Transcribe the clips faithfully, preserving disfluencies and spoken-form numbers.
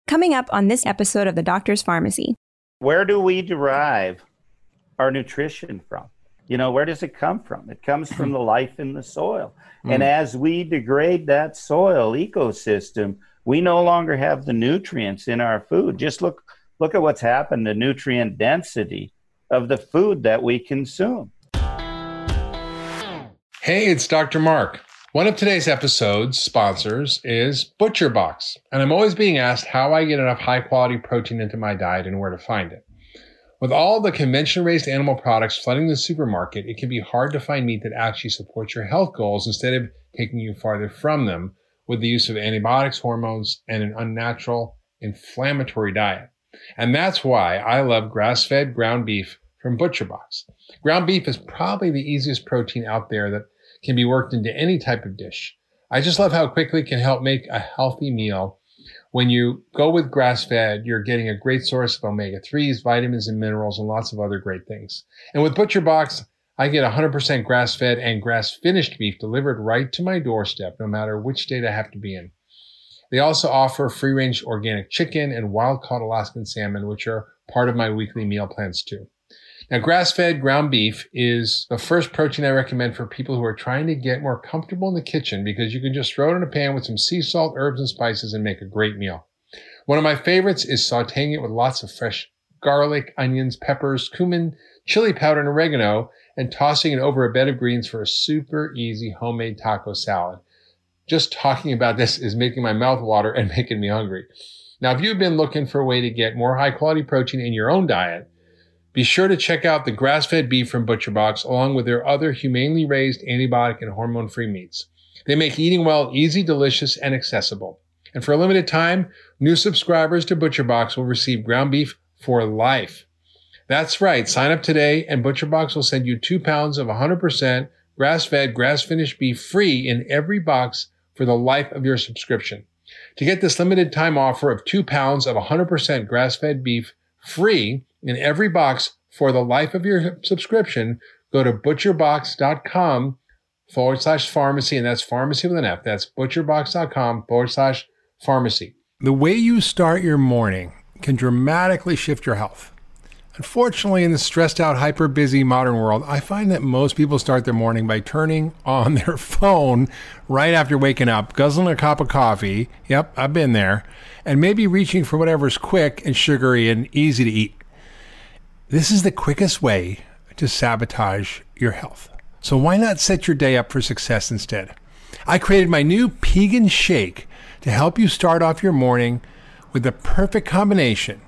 Coming up on this episode of The Doctor's Pharmacy. Where do we derive our nutrition from? You know, where does it come from? It comes from the life in the soil. Mm. And as we degrade that soil ecosystem, we no longer have the nutrients in our food. Just look, look at what's happened to nutrient density of the food that we consume. Hey, it's Doctor Mark. One of today's episode's sponsors is ButcherBox, and I'm always being asked how I get enough high-quality protein into my diet and where to find it. With all the convention-raised animal products flooding the supermarket, it can be hard to find meat that actually supports your health goals instead of taking you farther from them with the use of antibiotics, hormones, and an unnatural, inflammatory diet. And that's why I love grass-fed ground beef from ButcherBox. Ground beef is probably the easiest protein out there that can be worked into any type of dish. I just love how quickly it can help make a healthy meal. When you go with grass-fed, you're getting a great source of omega threes, vitamins and minerals, and lots of other great things. And with ButcherBox, I get one hundred percent grass-fed and grass-finished beef delivered right to my doorstep, no matter which state I have to be in. They also offer free-range organic chicken and wild-caught Alaskan salmon, which are part of my weekly meal plans too. Now, grass-fed ground beef is the first protein I recommend for people who are trying to get more comfortable in the kitchen because you can just throw it in a pan with some sea salt, herbs, and spices and make a great meal. One of my favorites is sauteing it with lots of fresh garlic, onions, peppers, cumin, chili powder, and oregano, and tossing it over a bed of greens for a super easy homemade taco salad. Just talking about this is making my mouth water and making me hungry. Now, if you've been looking for a way to get more high-quality protein in your own diet, be sure to check out the grass-fed beef from ButcherBox along with their other humanely raised antibiotic and hormone-free meats. They make eating well easy, delicious, and accessible. And for a limited time, new subscribers to ButcherBox will receive ground beef for life. That's right. Sign up today and ButcherBox will send you two pounds of one hundred percent grass-fed, grass-finished beef free in every box for the life of your subscription. To get this limited time offer of two pounds of one hundred percent grass-fed beef free in every box for the life of your subscription, go to butcherbox.com forward slash pharmacy, and that's pharmacy with an F. That's butcherbox.com forward slash pharmacy. The way you start your morning can dramatically shift your health. Unfortunately, in the stressed out, hyper busy modern world, I find that most people start their morning by turning on their phone right after waking up, guzzling a cup of coffee. Yep, I've been there. And maybe reaching for whatever's quick and sugary and easy to eat. This is the quickest way to sabotage your health. So why not set your day up for success instead? I created my new Pegan Shake to help you start off your morning with the perfect combination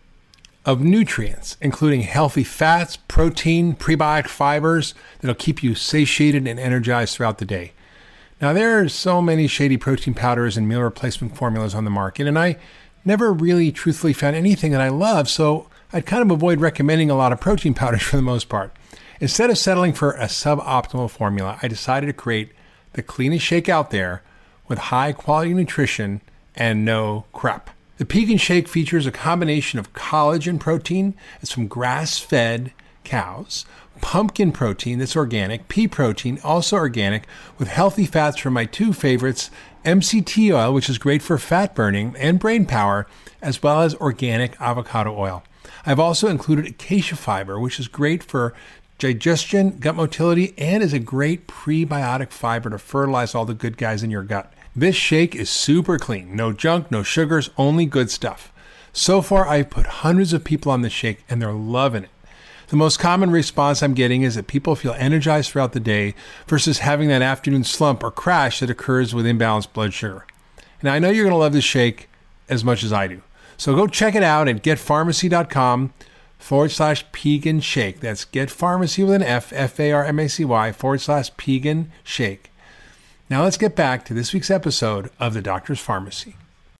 of nutrients, including healthy fats, protein, prebiotic fibers that'll keep you satiated and energized throughout the day. Now, there are so many shady protein powders and meal replacement formulas on the market, and I never really truthfully found anything that I love, so I'd kind of avoid recommending a lot of protein powders for the most part. Instead of settling for a suboptimal formula, I decided to create the cleanest shake out there with high quality nutrition and no crap. The Pegan Shake features a combination of collagen protein, it's from grass-fed cows, pumpkin protein that's organic, pea protein, also organic, with healthy fats from my two favorites, M C T oil, which is great for fat burning and brain power, as well as organic avocado oil. I've also included acacia fiber, which is great for digestion, gut motility, and is a great prebiotic fiber to fertilize all the good guys in your gut. This shake is super clean. No junk, no sugars, only good stuff. So far, I've put hundreds of people on this shake, and they're loving it. The most common response I'm getting is that people feel energized throughout the day versus having that afternoon slump or crash that occurs with imbalanced blood sugar. Now, I know you're going to love this shake as much as I do. So go check it out at getpharmacy.com forward slash Pegan Shake. That's getpharmacy with an F, F-A-R-M-A-C-Y forward slash Pegan Shake. Now let's get back to this week's episode of The Doctor's Pharmacy.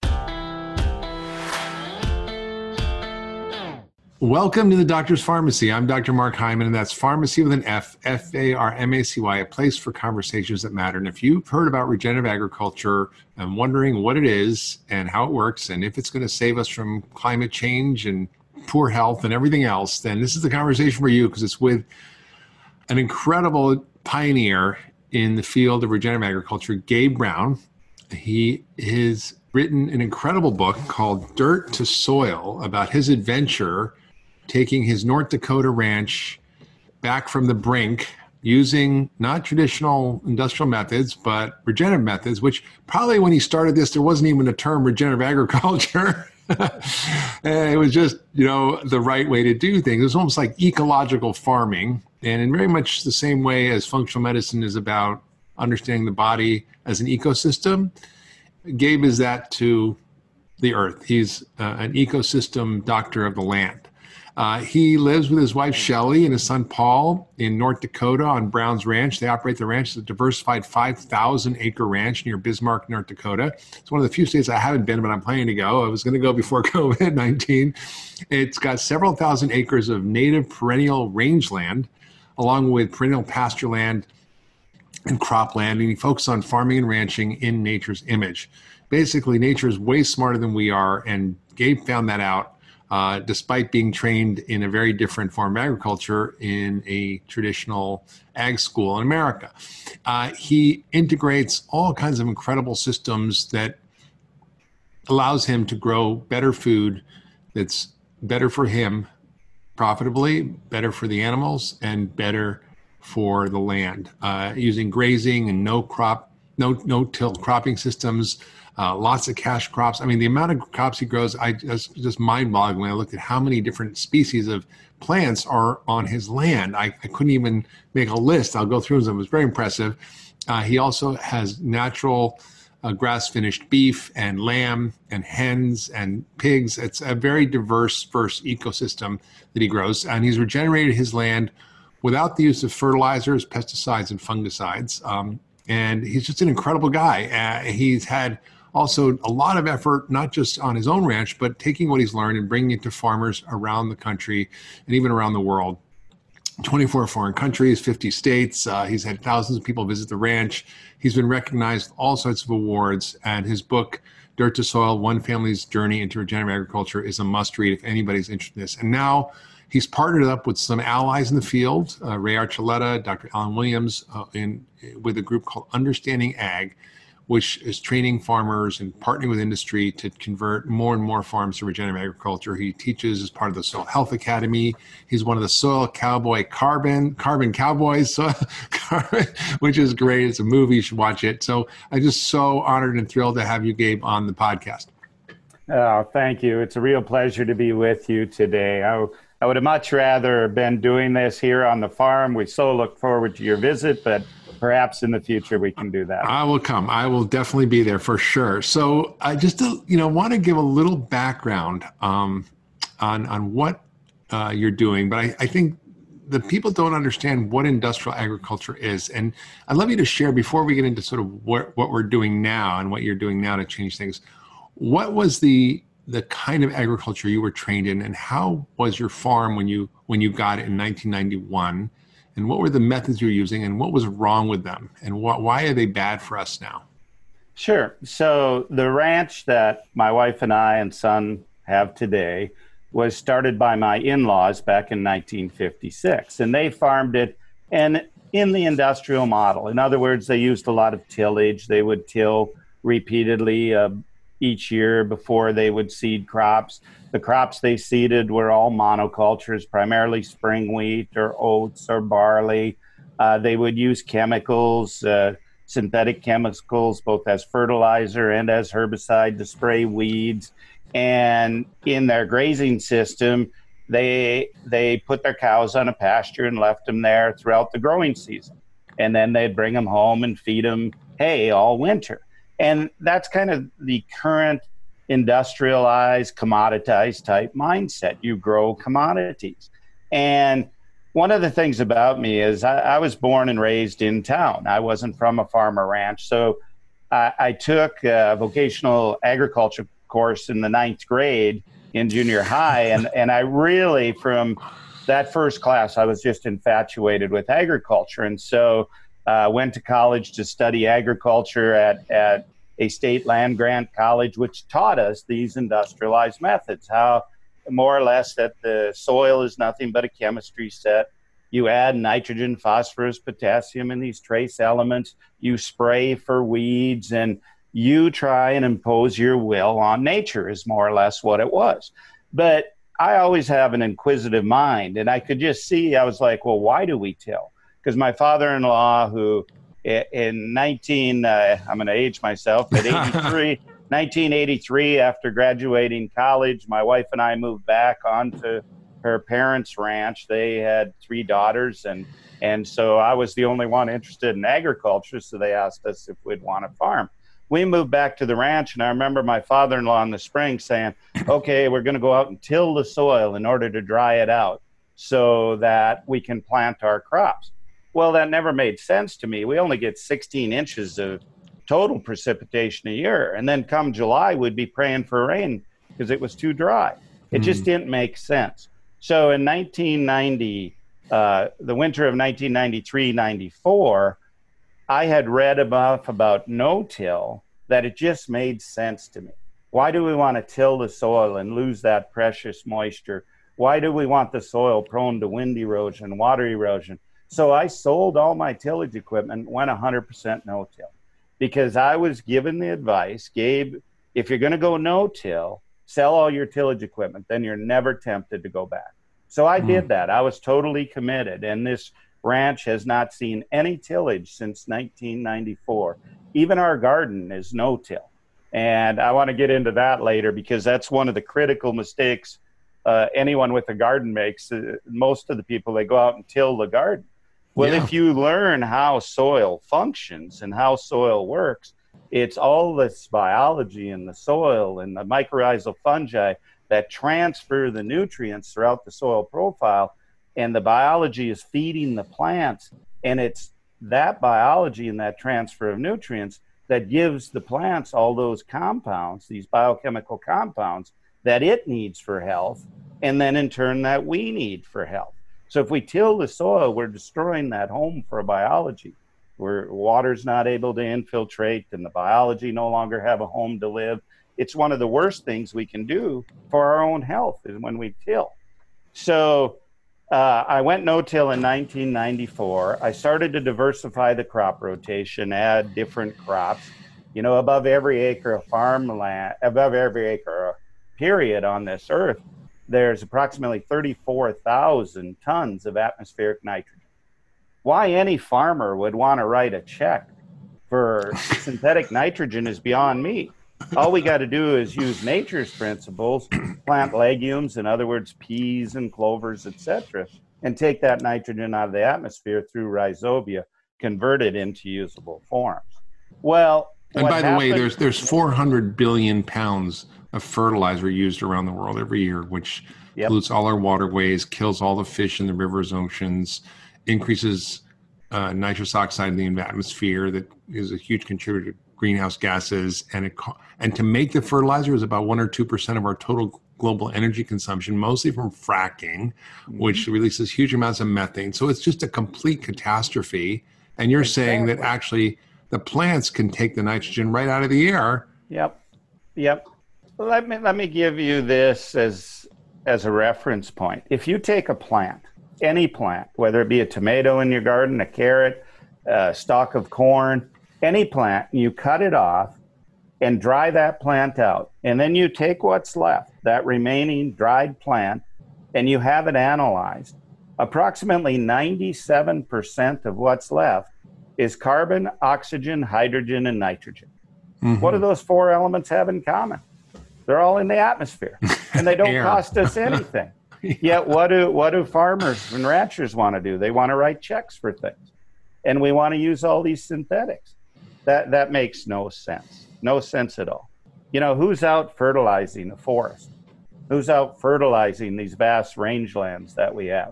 Welcome to The Doctor's Pharmacy. I'm Doctor Mark Hyman, and that's pharmacy with an F, F A R M A C Y, a place for conversations that matter. And if you've heard about regenerative agriculture and wondering what it is and how it works and if it's going to save us from climate change and poor health and everything else, then this is the conversation for you, because it's with an incredible pioneer in the field of regenerative agriculture, Gabe Brown. He is written an incredible book called Dirt to Soil about his adventure taking his North Dakota ranch back from the brink using not traditional industrial methods, but regenerative methods, which probably when he started this, there wasn't even a term regenerative agriculture. It was just, you know, the right way to do things. It was almost like ecological farming. And in very much the same way as functional medicine is about understanding the body as an ecosystem, Gabe is that to the earth. He's uh, an ecosystem doctor of the land. Uh, he lives with his wife, Shelley, and his son, Paul, in North Dakota on Brown's Ranch. They operate the ranch as a diversified five thousand acre ranch near Bismarck, North Dakota. It's one of the few states I haven't been, but I'm planning to go. I was going to go before COVID nineteen. It's got several thousand acres of native perennial rangeland, along with perennial pasture land and cropland, and he focuses on farming and ranching in nature's image. Basically, nature is way smarter than we are, and Gabe found that out. Uh, despite being trained in a very different form of agriculture in a traditional ag school in America. Uh, he integrates all kinds of incredible systems that allows him to grow better food that's better for him profitably, better for the animals, and better for the land, uh, using grazing and no crop, no no-till cropping systems. Uh, lots of cash crops. I mean, the amount of crops he grows, I just just mind-boggling when I looked at how many different species of plants are on his land. I, I couldn't even make a list. I'll go through them. It was very impressive. Uh, he also has natural uh, grass-finished beef and lamb and hens and pigs. It's a very diverse first ecosystem that he grows. And he's regenerated his land without the use of fertilizers, pesticides, and fungicides. Um, and he's just an incredible guy. Uh, he's had also a lot of effort, not just on his own ranch, but taking what he's learned and bringing it to farmers around the country and even around the world. twenty-four foreign countries, fifty states. Uh, he's had thousands of people visit the ranch. He's been recognized with all sorts of awards. And his book, Dirt to Soil, One Family's Journey into Regenerative Agriculture, is a must read if anybody's interested in this. And now he's partnered up with some allies in the field, uh, Ray Archuleta, Doctor Alan Williams, uh, in, with a group called Understanding Ag, which is training farmers and partnering with industry to convert more and more farms to regenerative agriculture. He teaches as part of the Soil Health Academy. He's one of the Soil Cowboy Carbon, Carbon Cowboys, so, carbon, which is great. It's a movie. You should watch it. So I'm just so honored and thrilled to have you, Gabe, on the podcast. Oh, thank you. It's a real pleasure to be with you today. I, I would have much rather been doing this here on the farm. We so look forward to your visit, but perhaps in the future we can do that. I will come. I will definitely be there for sure. So I just, you know, want to give a little background um, on on what uh, you're doing. But I, I think the people don't understand what industrial agriculture is. And I'd love you to share, before we get into sort of what, what we're doing now and what you're doing now to change things, what was the the kind of agriculture you were trained in, and how was your farm when you when you got it in nineteen ninety-one? And what were the methods you were using, and what was wrong with them, and wh- why are they bad for us now? Sure. So the ranch that my wife and I and son have today was started by my in-laws back in nineteen fifty-six, and they farmed it and in the industrial model. In other words, they used a lot of tillage. They would till repeatedly uh, each year before they would seed crops. The crops they seeded were all monocultures, primarily spring wheat or oats or barley. Uh, they would use chemicals, uh, synthetic chemicals, both as fertilizer and as herbicide to spray weeds. And in their grazing system, they they put their cows on a pasture and left them there throughout the growing season. And then they'd bring them home and feed them hay all winter. And that's kind of the current industrialized, commoditized type mindset. You grow commodities. And one of the things about me is I, I was born and raised in town. I wasn't from a farm or ranch. So I, I took a vocational agriculture course in the ninth grade in junior high. And, and I really, from that first class, I was just infatuated with agriculture. And so I uh, went to college to study agriculture at, at a state land grant college, which taught us these industrialized methods, how more or less that the soil is nothing but a chemistry set. You add nitrogen, phosphorus, potassium, and these trace elements. You spray for weeds, and you try and impose your will on nature is more or less what it was. But I always have an inquisitive mind, and I could just see, I was like, well, why do we till? Because my father-in-law, who in nineteen, uh, I'm going to age myself, but eighty-three, nineteen eighty-three, after graduating college, my wife and I moved back onto her parents' ranch. They had three daughters, and and so I was the only one interested in agriculture, so they asked us if we'd want to farm. We moved back to the ranch, and I remember my father-in-law in the spring saying, okay, we're going to go out and till the soil in order to dry it out so that we can plant our crops. Well, that never made sense to me. We only get sixteen inches of total precipitation a year. And then come July, we'd be praying for rain because it was too dry. It mm. just didn't make sense. So in nineteen ninety, uh, the winter of nineteen ninety-three ninety-four, I had read enough about no-till that it just made sense to me. Why do we want to till the soil and lose that precious moisture? Why do we want the soil prone to wind erosion, water erosion? So I sold all my tillage equipment and went one hundred percent no-till because I was given the advice, Gabe, if you're going to go no-till, sell all your tillage equipment, then you're never tempted to go back. So I mm. did that. I was totally committed, and this ranch has not seen any tillage since nineteen ninety-four. Even our garden is no-till. And I want to get into that later because that's one of the critical mistakes uh, anyone with a garden makes. Uh, most of the people, they go out and till the garden. Well, yeah. if you learn how soil functions and how soil works, it's all this biology in the soil and the mycorrhizal fungi that transfer the nutrients throughout the soil profile. And the biology is feeding the plants. And it's that biology and that transfer of nutrients that gives the plants all those compounds, these biochemical compounds that it needs for health. And then in turn that we need for health. So if we till the soil, we're destroying that home for biology, where water's not able to infiltrate and the biology no longer have a home to live. It's one of the worst things we can do for our own health is when we till. So uh, I went no-till in nineteen ninety-four. I started to diversify the crop rotation, add different crops. You know, above every acre of farmland, above every acre period on this earth, there's approximately thirty-four thousand tons of atmospheric nitrogen. Why any farmer would want to write a check for synthetic nitrogen is beyond me. All we got to do is use nature's principles, plant legumes, in other words, peas and clovers, et cetera, and take that nitrogen out of the atmosphere through rhizobia, convert it into usable forms. Well, and by the way, there's there's four hundred billion pounds of fertilizer used around the world every year, which yep. pollutes all our waterways, kills all the fish in the rivers, oceans, increases uh, nitrous oxide in the atmosphere that is a huge contributor to greenhouse gases. And it, and to make the fertilizer is about one or two percent of our total global energy consumption, mostly from fracking, mm-hmm. which releases huge amounts of methane. So it's just a complete catastrophe. And you're exactly. saying that actually the plants can take the nitrogen right out of the air. Yep. Yep. Let me let me give you this as as a reference point. If you take a plant, any plant, whether it be a tomato in your garden, a carrot, a stalk of corn, any plant, you cut it off and dry that plant out. And then you take what's left, that remaining dried plant, and you have it analyzed. Approximately ninety-seven percent of what's left is carbon, oxygen, hydrogen, and nitrogen. Mm-hmm. What do those four elements have in common? They're all in the atmosphere, and they don't cost us anything. yeah. Yet what do what do farmers and ranchers want to do? They want to write checks for things, and we want to use all these synthetics. That that makes no sense. No sense at all. You know, who's out fertilizing the forest? Who's out fertilizing these vast rangelands that we have?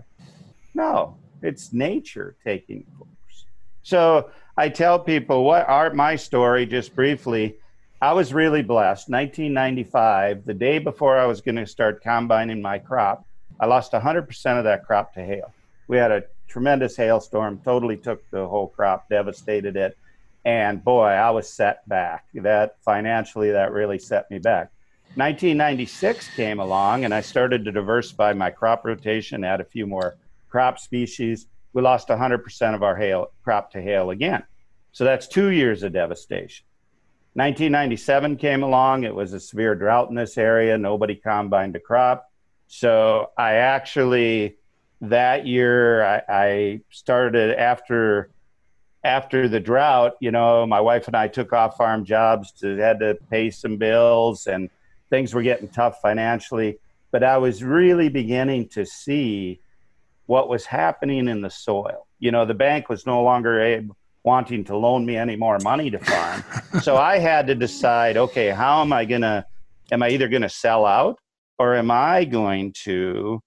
No, it's nature taking course. So I tell people what are my story just briefly. I was really blessed. nineteen ninety-five, the day before I was going to start combining my crop, I lost one hundred percent of that crop to hail. We had a tremendous hailstorm, totally took the whole crop, devastated it. And boy, I was set back. That financially, that really set me back. nineteen ninety-six came along and I started to diversify my crop rotation, add a few more crop species. We lost one hundred percent of our hail crop to hail again. So that's two years of devastation. nineteen ninety-seven came along. It was a severe drought in this area. Nobody combined a crop. So I actually, that year, I, I started after after the drought, you know, my wife and I took off farm jobs to had to pay some bills, and things were getting tough financially. But I was really beginning to see what was happening in the soil. You know, the bank was no longer able, wanting to loan me any more money to farm. So I had to decide, okay, how am I going to, am I either going to sell out, or am I going to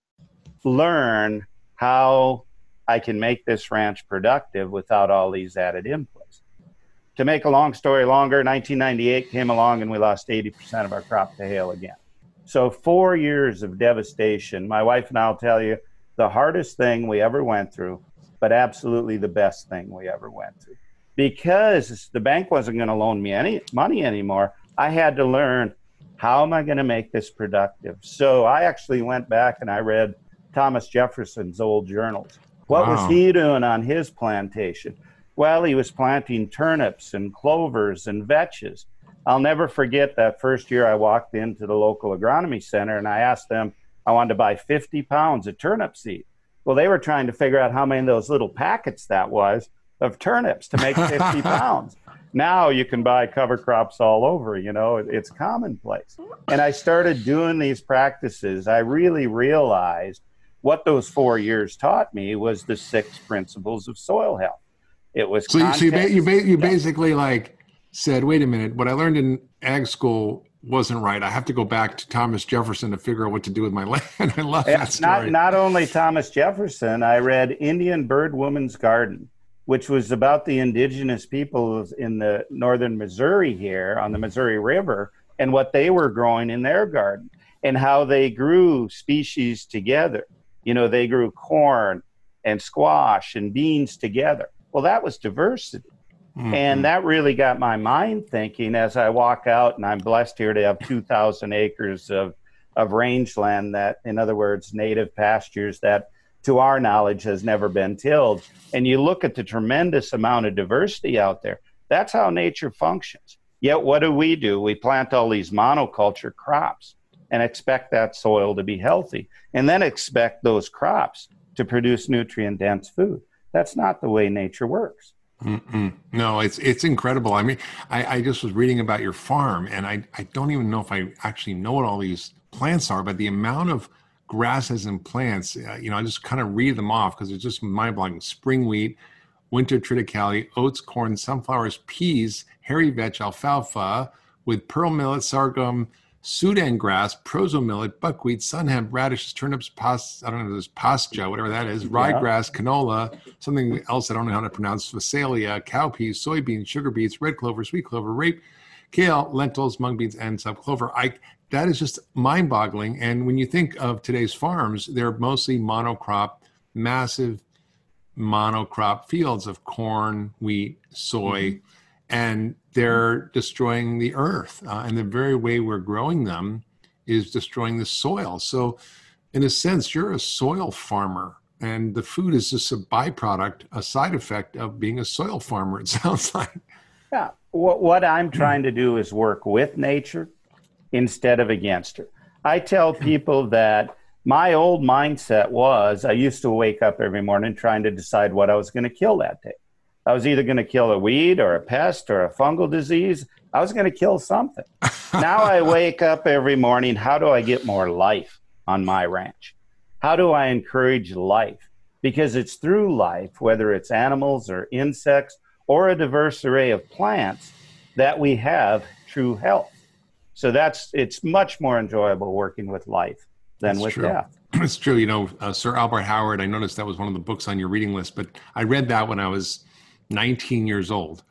learn how I can make this ranch productive without all these added inputs? To make a long story longer, nineteen ninety-eight came along and we lost eighty percent of our crop to hail again. So four years of devastation. My wife and I will tell you, the hardest thing we ever went through, but absolutely the best thing we ever went through. Because the bank wasn't going to loan me any money anymore, I had to learn, how am I going to make this productive? So I actually went back and I read Thomas Jefferson's old journals. What Wow. was he doing on his plantation? Well, he was planting turnips and clovers and vetches. I'll never forget that first year I walked into the local agronomy center and I asked them, I wanted to buy fifty pounds of turnip seed. Well, they were trying to figure out how many of those little packets that was of turnips to make fifty pounds. Now you can buy cover crops all over, you know, it's commonplace. And I started doing these practices. I really realized what those four years taught me was the six principles of soil health. It was so. You, so you, ba- you, ba- you yeah. basically like said, "Wait a minute, what I learned in ag school wasn't right. I have to go back to Thomas Jefferson to figure out what to do with my land." I love that It's story. not not only Thomas Jefferson. I read Indian Bird Woman's Garden, which was about the indigenous peoples in the northern Missouri here on the Missouri River and what they were growing in their garden and how they grew species together. You know, they grew corn and squash and beans together. Well, that was diversity. Mm-hmm. And that really got my mind thinking as I walk out, and I'm blessed here to have two thousand acres of, of rangeland that, in other words, native pastures that, to our knowledge, has never been tilled. And you look at the tremendous amount of diversity out there. That's how nature functions. Yet what do we do? We plant all these monoculture crops and expect that soil to be healthy, and then expect those crops to produce nutrient-dense food. That's not the way nature works. Mm-mm. No, it's it's incredible. I mean, I, I just was reading about your farm, and I, I don't even know if I actually know what all these plants are, but the amount of grasses and plants, uh, you know, I just kind of read them off because it's just mind-blowing. Spring wheat, winter triticale, oats, corn, sunflowers, peas, hairy vetch, alfalfa, with pearl millet, sorghum, Sudan grass, proso millet, buckwheat, sun hemp, radishes, turnips, pas, I don't know, there's pascha, whatever that is, ryegrass, canola, something else I don't know how to pronounce, phacelia, cowpeas, soybeans, sugar beets, red clover, sweet clover, rape, kale, lentils, mung beans, and subclover. I, that is just mind-boggling. And when you think of today's farms, they're mostly monocrop, massive monocrop fields of corn, wheat, soy, mm-hmm. and they're destroying the earth. Uh, and the very way we're growing them is destroying the soil. So in a sense, you're a soil farmer, and the food is just a byproduct, a side effect of being a soil farmer, it sounds like. Yeah. What, what I'm trying to do is work with nature instead of against her. I tell people that my old mindset was I used to wake up every morning trying to decide what I was going to kill that day. I was either going to kill a weed or a pest or a fungal disease. I was going to kill something. Now I wake up every morning, how do I get more life on my ranch? How do I encourage life? Because it's through life, whether it's animals or insects or a diverse array of plants, that we have true health. So that's it's much more enjoyable working with life than That's with true. death. It's true. You know, uh, Sir Albert Howard, I noticed that was one of the books on your reading list, but I read that when I was nineteen years old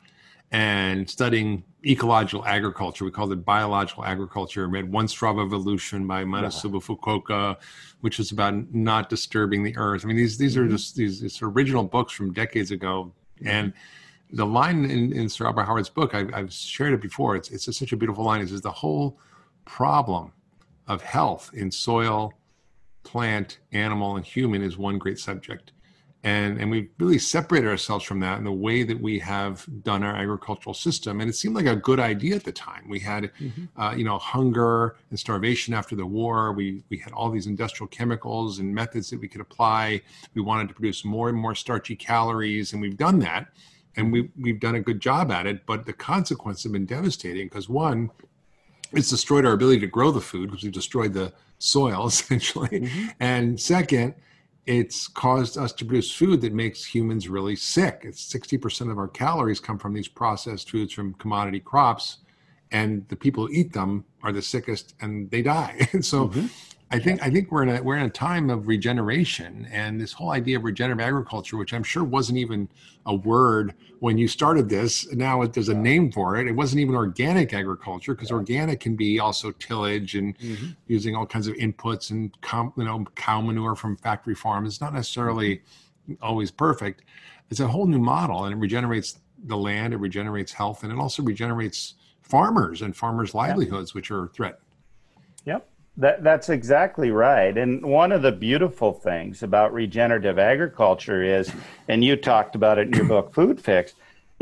and studying ecological agriculture. We called it biological agriculture. I read One Straw Revolution by Matsuba Fukuoka, which is about not disturbing the earth. I mean, these these are just these, these original books from decades ago. And the line in, in Sir Albert Howard's book, I've, I've shared it before. It's it's just such a beautiful line. It says the whole problem of health in soil, plant, animal, and human is one great subject. And, and we've really separated ourselves from that in the way that we have done our agricultural system. And it seemed like a good idea at the time. We had, mm-hmm. uh, you know, hunger and starvation after the war. We we had all these industrial chemicals and methods that we could apply. We wanted to produce more and more starchy calories, and we've done that. And we, we've done a good job at it. But the consequences have been devastating because, one, it's destroyed our ability to grow the food because we've destroyed the soil, essentially. Mm-hmm. And second, it's caused us to produce food that makes humans really sick. It's sixty percent of our calories come from these processed foods from commodity crops, and the people who eat them are the sickest and they die. And so mm-hmm. I think I think we're in a we're in a time of regeneration, and this whole idea of regenerative agriculture, which I'm sure wasn't even a word when you started this. Now there's a name for it. It wasn't even organic agriculture, because organic can be also tillage and mm-hmm. using all kinds of inputs and com, you know cow manure from factory farms. It's not necessarily always perfect. It's a whole new model, and it regenerates the land, it regenerates health, and it also regenerates farmers and farmers' livelihoods, yep. which are threatened. Yep. That, that's exactly right. And one of the beautiful things about regenerative agriculture is, and you talked about it in your book, Food Fix,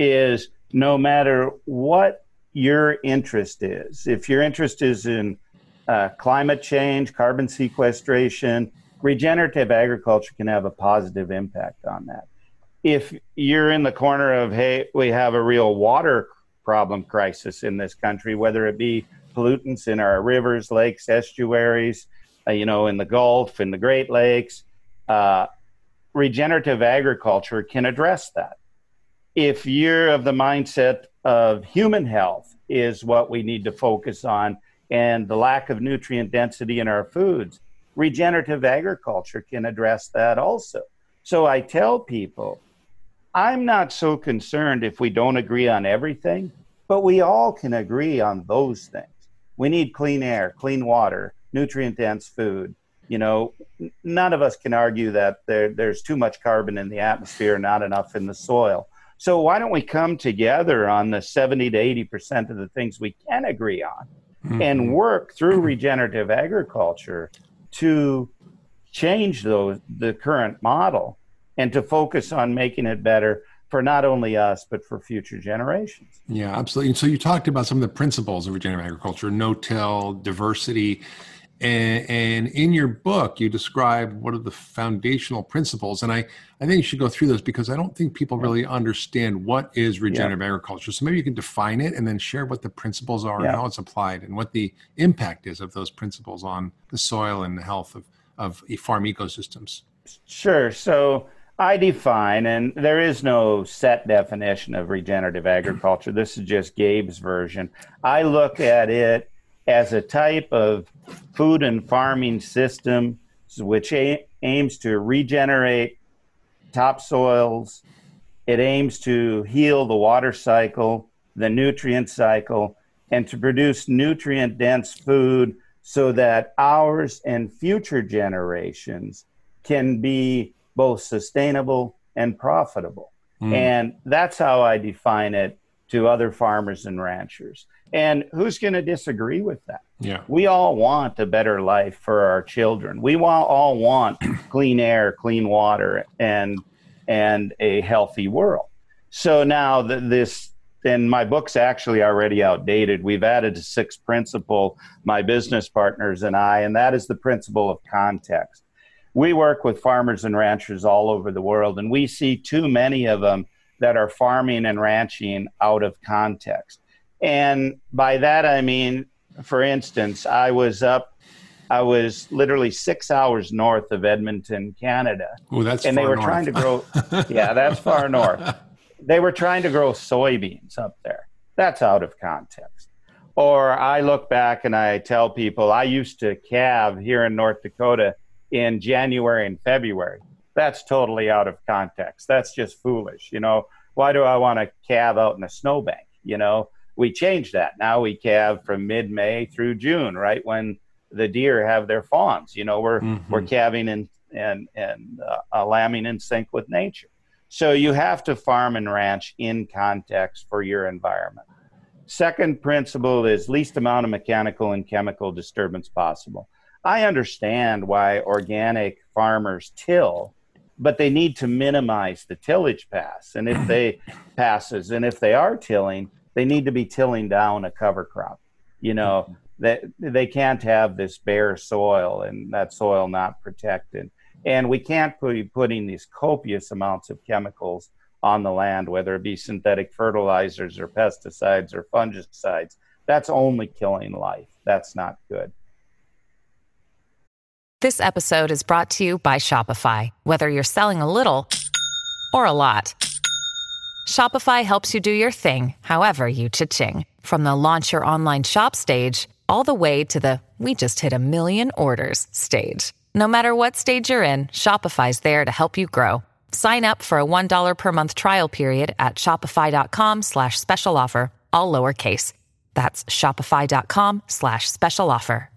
is no matter what your interest is, if your interest is in uh, climate change, carbon sequestration, regenerative agriculture can have a positive impact on that. If you're in the corner of, hey, we have a real water problem crisis in this country, whether it be pollutants in our rivers, lakes, estuaries, uh, you know, in the Gulf, in the Great Lakes. Uh, regenerative agriculture can address that. If you're of the mindset of human health is what we need to focus on, and the lack of nutrient density in our foods, regenerative agriculture can address that also. So I tell people, I'm not so concerned if we don't agree on everything, but we all can agree on those things. We need clean air, clean water, nutrient-dense food. You know, n- none of us can argue that there, there's too much carbon in the atmosphere, not enough in the soil. So why don't we come together on the seventy to eighty percent of the things we can agree on mm-hmm. and work through regenerative agriculture to change those, the current model, and to focus on making it better for not only us, but for future generations. Yeah, absolutely. So you talked about some of the principles of regenerative agriculture, no-till, diversity, and, and in your book, you describe what are the foundational principles. And I, I think you should go through those, because I don't think people really understand what is regenerative yeah. agriculture. So maybe you can define it and then share what the principles are yeah. and how it's applied and what the impact is of those principles on the soil and the health of, of farm ecosystems. Sure. So I define, and there is no set definition of regenerative agriculture. This is just Gabe's version. I look at it as a type of food and farming system which a- aims to regenerate topsoils. It aims to heal the water cycle, the nutrient cycle, and to produce nutrient-dense food so that ours and future generations can be both sustainable and profitable. Mm. And that's how I define it to other farmers and ranchers. And who's going to disagree with that? Yeah. We all want a better life for our children. We want, all want clean air, clean water, and and a healthy world. So now the, this, and my book's actually already outdated. We've added a sixth principle, my business partners and I, and that is the principle of context. We work with farmers and ranchers all over the world, and we see too many of them that are farming and ranching out of context. And by that, I mean, for instance, I was up, I was literally six hours north of Edmonton, Canada. Oh, that's and far they were north. trying to grow, yeah, that's far north. They were trying to grow soybeans up there. That's out of context. Or I look back and I tell people, I used to calve here in North Dakota in January and February. That's totally out of context. That's just foolish. You know, why do I want to calve out in a snowbank? You know, we changed that. Now we calve from mid-May through June, right when the deer have their fawns. You know, we're mm-hmm. we're calving and and and uh, lambing in sync with nature. So you have to farm and ranch in context for your environment. Second principle is least amount of mechanical and chemical disturbance possible. I understand why organic farmers till but they need to minimize the tillage pass. And if they passes, and if they are tilling, they need to be tilling down a cover crop. You know, that they can't have this bare soil and that soil not protected. And we can't be putting these copious amounts of chemicals on the land, whether it be synthetic fertilizers or pesticides or fungicides. That's only killing life. That's not good. This episode is brought to you by Shopify. Whether you're selling a little or a lot, Shopify helps you do your thing, however you cha-ching. From the launch your online shop stage, all the way to the we just hit a million orders stage. No matter what stage you're in, Shopify's there to help you grow. Sign up for a one dollar per month trial period at shopify.com slash special offer, all lowercase. That's shopify.com slash special offer.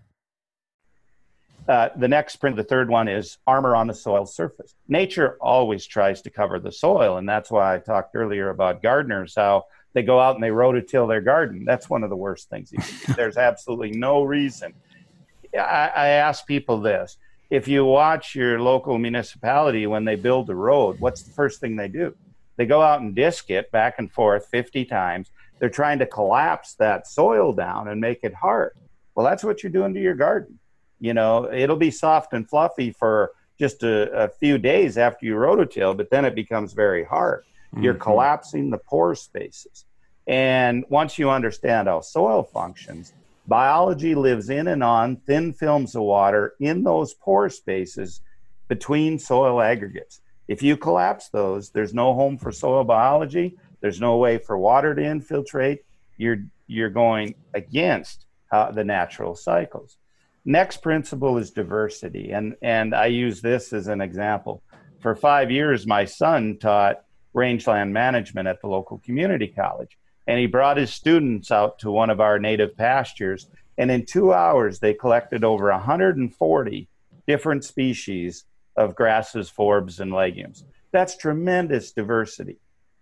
Uh, the next print, the third one, is armor on the soil surface. Nature always tries to cover the soil, and that's why I talked earlier about gardeners, how they go out and they rototill their garden. That's one of the worst things you can do. There's absolutely no reason. I, I ask people this. If you watch your local municipality when they build a road, what's the first thing they do? They go out and disc it back and forth fifty times. They're trying to collapse that soil down and make it hard. Well, that's what you're doing to your garden. You know, it'll be soft and fluffy for just a, a few days after you rototill, but then it becomes very hard. Mm-hmm. You're collapsing the pore spaces. And once you understand how soil functions, biology lives in and on thin films of water in those pore spaces between soil aggregates. If you collapse those, there's no home for soil biology. There's no way for water to infiltrate. You're, you're going against uh, the natural cycles. Next principle is diversity, and, and I use this as an example. For five years, my son taught rangeland management at the local community college, and he brought his students out to one of our native pastures, and in two hours, they collected over one hundred forty different species of grasses, forbs, and legumes. That's tremendous diversity.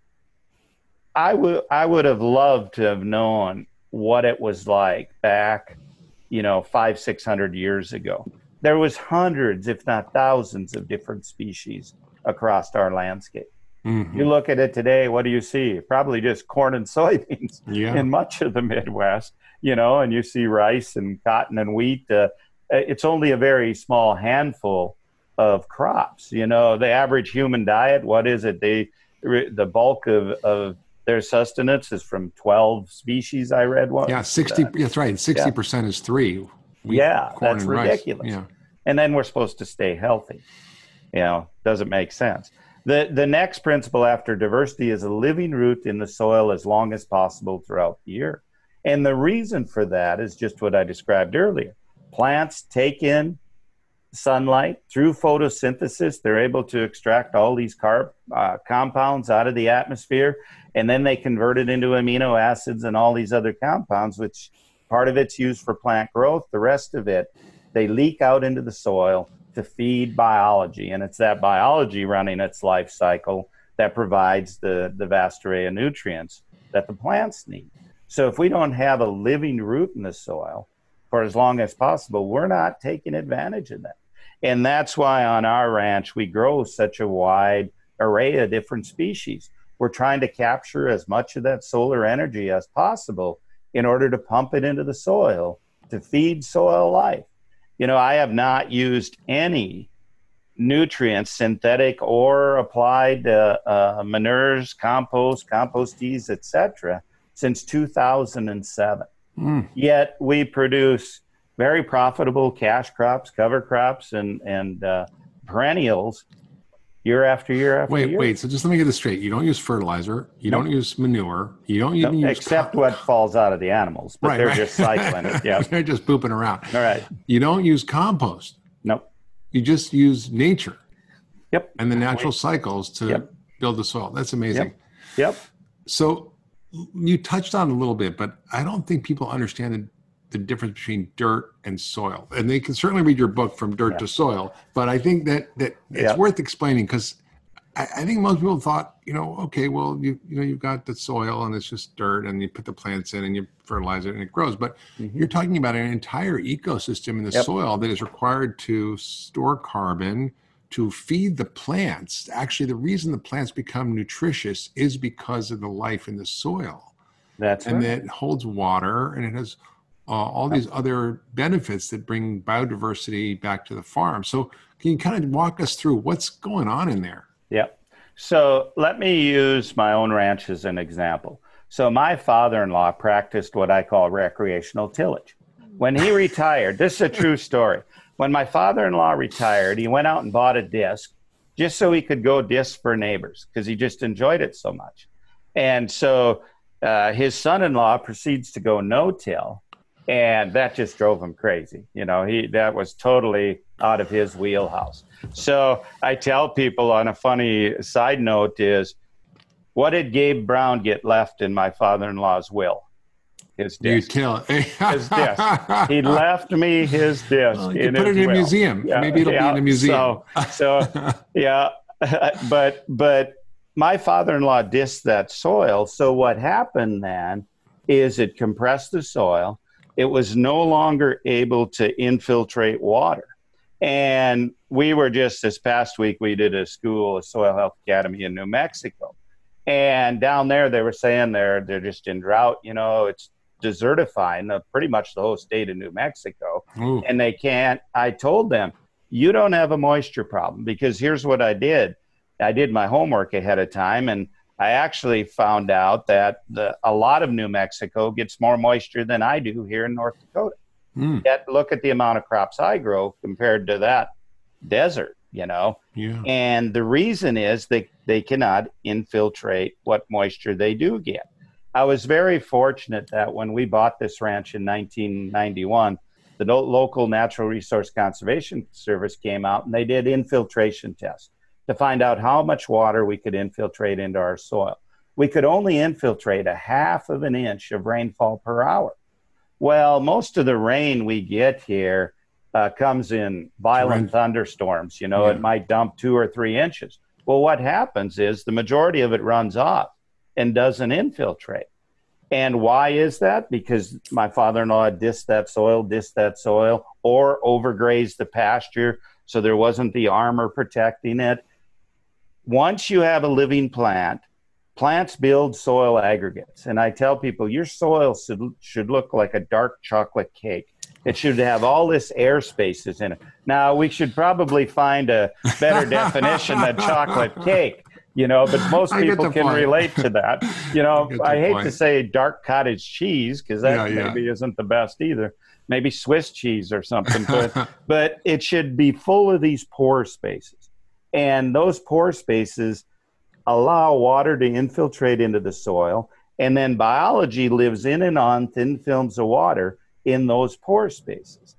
I would I would have loved to have known what it was like back you know, five, six hundred years ago. There was hundreds, if not thousands, of different species across our landscape. Mm-hmm. You look at it today, what do you see? Probably just corn and soybeans yeah. in much of the Midwest, you know, and you see rice and cotton and wheat. Uh, it's only a very small handful of crops. You know, the average human diet, what is it? They, the bulk of, of their sustenance is from twelve species, I read one. Yeah, sixty. Uh, that's right. sixty percent yeah. is three. Wheat, yeah, corn, that's and ridiculous. Rice. Yeah. And then we're supposed to stay healthy. You know, doesn't make sense. The the next principle after diversity is a living root in the soil as long as possible throughout the year. And the reason for that is just what I described earlier. Plants take in sunlight through photosynthesis. They're able to extract all these carb uh, compounds out of the atmosphere, and then they convert it into amino acids and all these other compounds, which part of it's used for plant growth. The rest of it, they leak out into the soil to feed biology. And it's that biology running its life cycle that provides the, the vast array of nutrients that the plants need. So if we don't have a living root in the soil for as long as possible, we're not taking advantage of that. And that's why on our ranch, we grow such a wide array of different species. We're trying to capture as much of that solar energy as possible in order to pump it into the soil to feed soil life. You know, I have not used any nutrients, synthetic or applied uh, uh, manures, compost, compost teas, et cetera, since two thousand seven. Mm. Yet we produce very profitable cash crops, cover crops, and and uh, perennials year after year after wait, year. Wait, wait. So just let me get this straight. You don't use fertilizer. You nope. don't use manure. You don't even nope, use... Except co- what falls out of the animals, but right, they're right. just cycling it. Yeah, they're just pooping around. All right. You don't use compost. Nope. You just use nature. Yep. And the natural cycles to yep. build the soil. That's amazing. Yep. yep. So you touched on it a little bit, but I don't think people understand the, the difference between dirt and soil. And they can certainly read your book From Dirt yeah. to Soil, but I think that that it's yeah. worth explaining because I, I think most people thought, you know, okay, well, you you know, you've got the soil and it's just dirt and you put the plants in and you fertilize it and it grows. But mm-hmm. you're talking about an entire ecosystem in the yep. soil that is required to store carbon, to feed the plants. Actually, the reason the plants become nutritious is because of the life in the soil. That's and right. it holds water, and it has uh, all these other benefits that bring biodiversity back to the farm. So can you kind of walk us through what's going on in there? Yep. So let me use my own ranch as an example. So my father-in-law practiced what I call recreational tillage. When he retired, this is a true story. When my father-in-law retired, he went out and bought a disc just so he could go disc for neighbors because he just enjoyed it so much. And so uh, his son-in-law proceeds to go no-till, and that just drove him crazy. You know, he that was totally out of his wheelhouse. So I tell people on a funny side note is, what did Gabe Brown get left in my father-in-law's will? His disc. You tell his disc. He left me his disc. Well, you in put his it in a will. museum. Yeah, Maybe it'll yeah. be in a museum. So, so yeah, but but my father-in-law dissed that soil. So what happened then is it compressed the soil. It was no longer able to infiltrate water. And we were just this past week, we did a school, a soil health academy in New Mexico. And down there, they were saying they're they're just in drought. You know, it's desertifying uh, pretty much the whole state of New Mexico. Ooh. And they can't. I told them, you don't have a moisture problem, because here's what I did. I did my homework ahead of time, and I actually found out that the, a lot of New Mexico gets more moisture than I do here in North Dakota. Mm. Yet look at the amount of crops I grow compared to that desert, you know. Yeah. And the reason is they, they cannot infiltrate what moisture they do get. I was very fortunate that when we bought this ranch in nineteen ninety-one, the no- local Natural Resource Conservation Service came out and they did infiltration tests to find out how much water we could infiltrate into our soil. We could only infiltrate a half of an inch of rainfall per hour. Well, most of the rain we get here uh, comes in violent Right. thunderstorms. You know, Yeah. it might dump two or three inches. Well, what happens is the majority of it runs off and doesn't infiltrate. And why is that? Because my father-in-law dissed that soil, dissed that soil, or overgrazed the pasture, so there wasn't the armor protecting it. Once you have a living plant, plants build soil aggregates. And I tell people, your soil should, should look like a dark chocolate cake. It should have all this air spaces in it. Now, we should probably find a better definition than chocolate cake, you know, but most I get people the can point. relate to that. You know, I get the I hate point. to say dark cottage cheese, because that Yeah, yeah. maybe isn't the best either. Maybe Swiss cheese or something, but, but it should be full of these pore spaces. And those pore spaces allow water to infiltrate into the soil, and then biology lives in and on thin films of water in those pore spaces.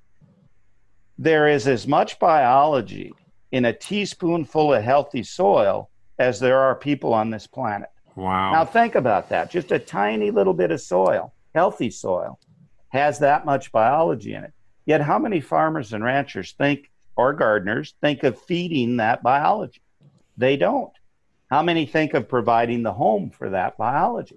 There is as much biology in a teaspoonful of healthy soil as there are people on this planet. Wow. Now think about that. Just a tiny little bit of soil, healthy soil, has that much biology in it. Yet how many farmers and ranchers think, or gardeners, think of feeding that biology? They don't. How many think of providing the home for that biology?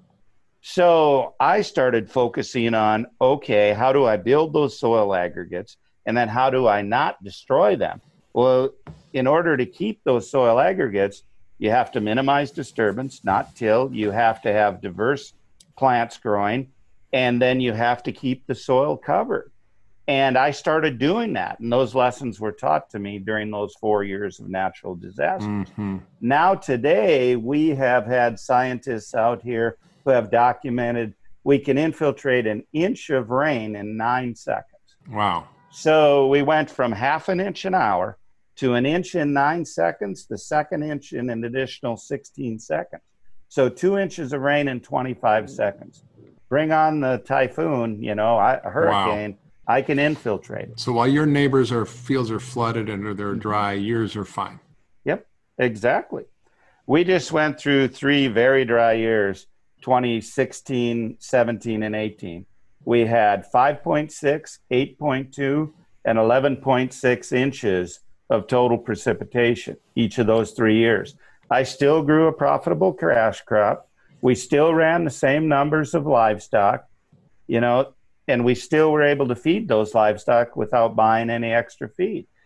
So I started focusing on, okay, how do I build those soil aggregates? And then how do I not destroy them? Well, in order to keep those soil aggregates, you have to minimize disturbance, not till. You have to have diverse plants growing, and then you have to keep the soil covered. And I started doing that, and those lessons were taught to me during those four years of natural disasters. Mm-hmm. Now today, we have had scientists out here who have documented we can infiltrate an inch of rain in nine seconds. Wow. So we went from half an inch an hour to an inch in nine seconds, the second inch in an additional sixteen seconds. So two inches of rain in twenty-five seconds. Bring on the typhoon, you know, I, a hurricane, wow. I can infiltrate it. So while your neighbors' are fields are flooded and they're dry, yours are fine. Yep, exactly. We just went through three very dry years, twenty sixteen, seventeen, and eighteen. We had five point six, eight point two, and eleven point six inches of total precipitation each of those three years. I still grew a profitable cash crop. We still ran the same numbers of livestock, you know, and we still were able to feed those livestock without buying any extra feed.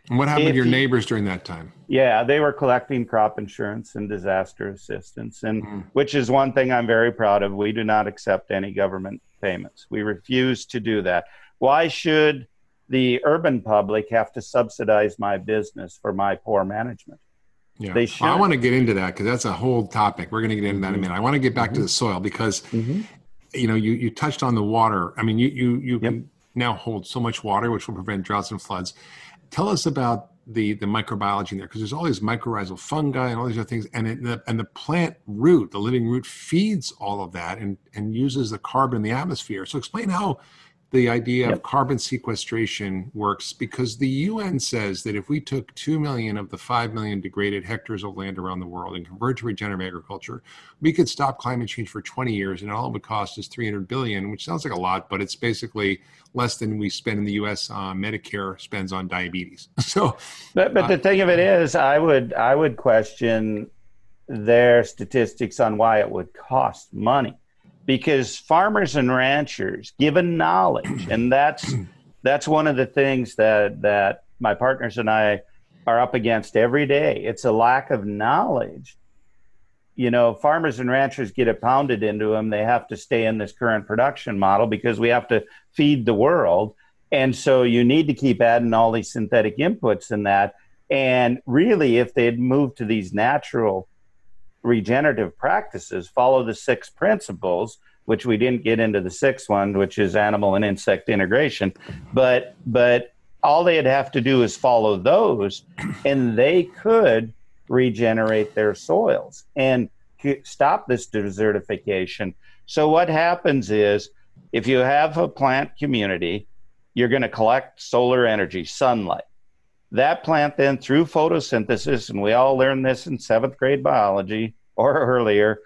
And what happened if to your you, neighbors during that time? Yeah, they were collecting crop insurance and disaster assistance, and Mm. which is one thing I'm very proud of. We do not accept any government payments. We refuse to do that. Why should the urban public have to subsidize my business for my poor management? Yeah, They well, I should. want to get into that because that's a whole topic. We're going to get into that in a minute. I want to get back Mm-hmm. to the soil because, Mm-hmm. you know, you, you touched on the water. I mean, you you you Yep. can now hold so much water, which will prevent droughts and floods. Tell us about the the microbiology in there, because there's all these mycorrhizal fungi and all these other things, and it, the, and the plant root, the living root, feeds all of that and and uses the carbon in the atmosphere. So explain how the idea Yep. of carbon sequestration works, because the U N says that if we took two million of the five million degraded hectares of land around the world and converted to regenerative agriculture, we could stop climate change for twenty years, and all it would cost is three hundred billion, which sounds like a lot, but it's basically less than we spend in the U S uh, Medicare spends on diabetes. So, But but uh, the thing of it is, I would I would question their statistics on why it would cost money, because farmers and ranchers, given knowledge, and that's that's one of the things that that my partners and I are up against every day. It's a lack of knowledge. You know, farmers and ranchers get it pounded into them. They have to stay in this current production model because we have to feed the world. And so you need to keep adding all these synthetic inputs in that. And really, if they'd moved to these natural regenerative practices, follow the six principles, which we didn't get into the sixth one, which is animal and insect integration. But but all they'd have to do is follow those, and they could regenerate their soils and stop this desertification. So what happens is, if you have a plant community, you're going to collect solar energy, sunlight. That plant then, through photosynthesis, and we all learned this in seventh grade biology or earlier,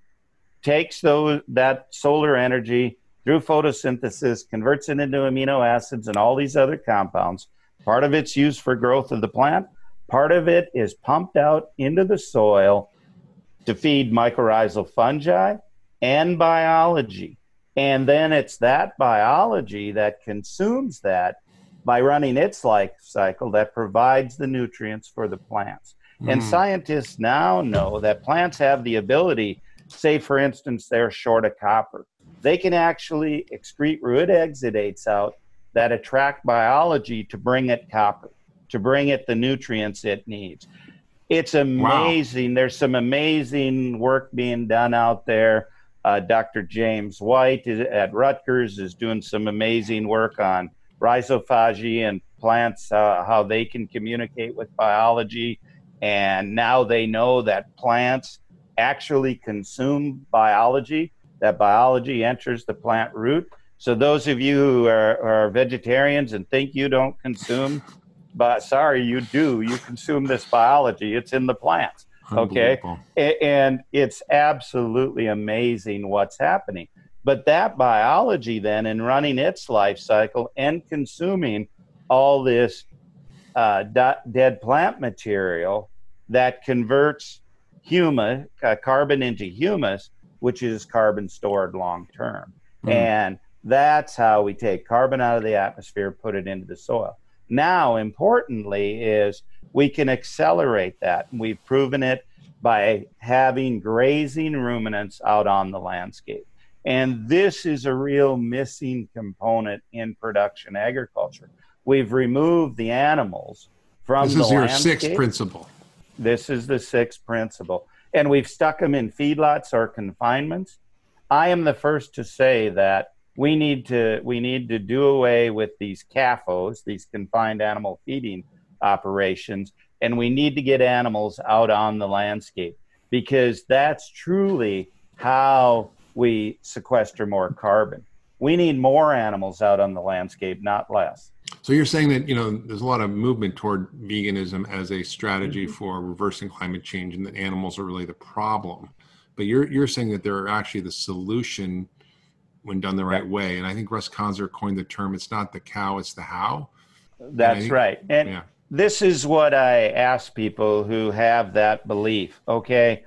takes those that solar energy through photosynthesis, converts it into amino acids and all these other compounds. Part of it's used for growth of the plant. Part of it is pumped out into the soil to feed mycorrhizal fungi and biology. And then it's that biology that consumes that by running its life cycle that provides the nutrients for the plants. Mm. And scientists now know that plants have the ability, say, for instance, they're short of copper. They can actually excrete root exudates out that attract biology to bring it copper, to bring it the nutrients it needs. It's amazing. Wow. There's some amazing work being done out there. Uh, Doctor James White is, at Rutgers is doing some amazing work on rhizophagy and plants, uh, how they can communicate with biology. And now they know that plants actually consume biology, that biology enters the plant root. So those of you who are, are vegetarians and think you don't consume, but sorry, you do. You consume this biology. It's in the plants. Okay. And it's absolutely amazing what's happening. But that biology then, in running its life cycle and consuming all this uh, dead plant material that converts humus, uh, carbon into humus, which is carbon stored long term. Mm. And that's how we take carbon out of the atmosphere, put it into the soil. Now, importantly, is we can accelerate that. And we've proven it by having grazing ruminants out on the landscape. And this is a real missing component in production agriculture. We've removed the animals from the landscape. This is your sixth principle. This is the sixth principle. And we've stuck them in feedlots or confinements. I am the first to say that we need to we need to do away with these C A F Os, these confined animal feeding operations, and we need to get animals out on the landscape, because that's truly how we sequester more carbon. We need more animals out on the landscape, not less. So you're saying that, you know, there's a lot of movement toward veganism as a strategy mm-hmm. for reversing climate change, and that animals are really the problem. But you're you're saying that they're actually the solution when done the right yeah. way. And I think Russ Conser coined the term, it's not the cow, it's the how. That's think, right. And yeah. this is what I ask people who have that belief. Okay,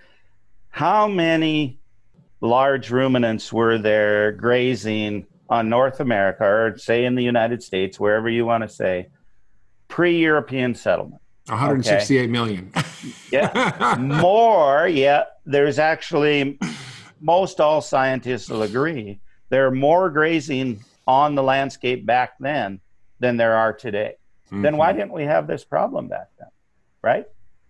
how many large ruminants were there grazing on North America, or say in the United States, wherever you want to say, pre-European settlement. one hundred sixty-eight okay. million. Yeah, more. Yeah, there's actually, most all scientists will agree, there are more grazing on the landscape back then than there are today. Mm-hmm. Then why didn't we have this problem back then, right?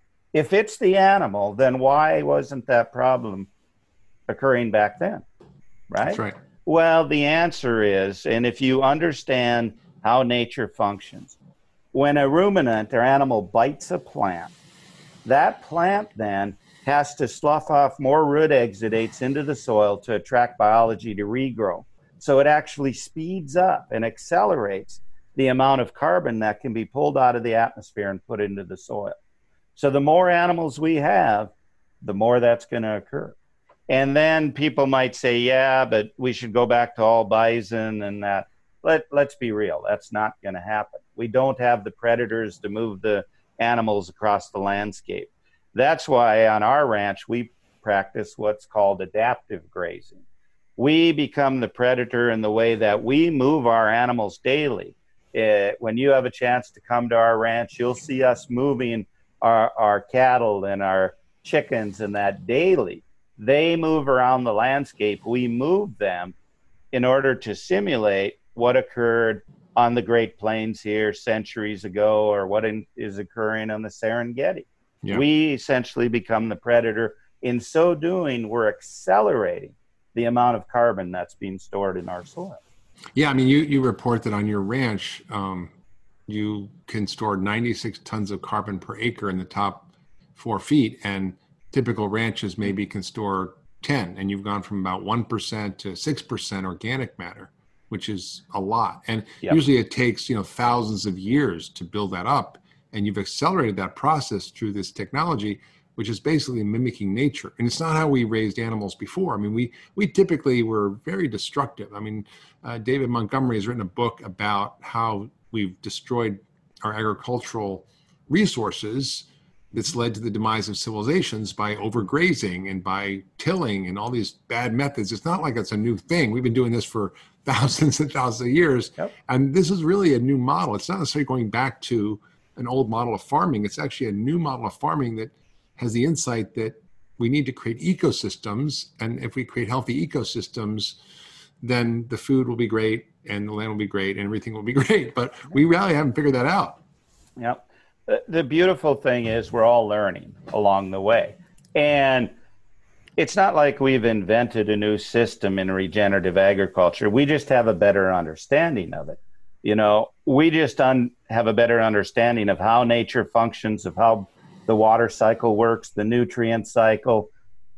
If it's the animal, then why wasn't that problem occurring back then, right? That's right. Well, the answer is, and if you understand how nature functions, when a ruminant or animal bites a plant, that plant then has to slough off more root exudates into the soil to attract biology to regrow. So it actually speeds up and accelerates the amount of carbon that can be pulled out of the atmosphere and put into the soil. So the more animals we have, the more that's going to occur. And then people might say, yeah, but we should go back to all bison and that. Let, let's be real. That's not going to happen. We don't have the predators to move the animals across the landscape. That's why on our ranch, we practice what's called adaptive grazing. We become the predator in the way that we move our animals daily. Uh, when you have a chance to come to our ranch, you'll see us moving our, our cattle and our chickens and that daily. They move around the landscape. We move them in order to simulate what occurred on the Great Plains here centuries ago, or what in, is occurring on the Serengeti. Yeah. We essentially become the predator. In so doing, we're accelerating the amount of carbon that's being stored in our soil. Yeah, I mean, you, you report that on your ranch, um, you can store ninety-six tons of carbon per acre in the top four feet, and typical ranches maybe can store ten, and you've gone from about one percent to six percent organic matter, which is a lot. And yep. usually it takes, you know, thousands of years to build that up. And you've accelerated that process through this technology, which is basically mimicking nature. And it's not how we raised animals before. I mean, we we typically were very destructive. I mean, uh, David Montgomery has written a book about how we've destroyed our agricultural resources that's led to the demise of civilizations by overgrazing and by tilling and all these bad methods. It's not like it's a new thing. We've been doing this for thousands and thousands of years. Yep. And this is really a new model. It's not necessarily going back to an old model of farming. It's actually a new model of farming that has the insight that we need to create ecosystems. And if we create healthy ecosystems, then the food will be great and the land will be great and everything will be great. But we really haven't figured that out. Yep. The beautiful thing is we're all learning along the way. And it's not like we've invented a new system in regenerative agriculture. We just have a better understanding of it. You know, we just un- have a better understanding of how nature functions, of how the water cycle works, the nutrient cycle.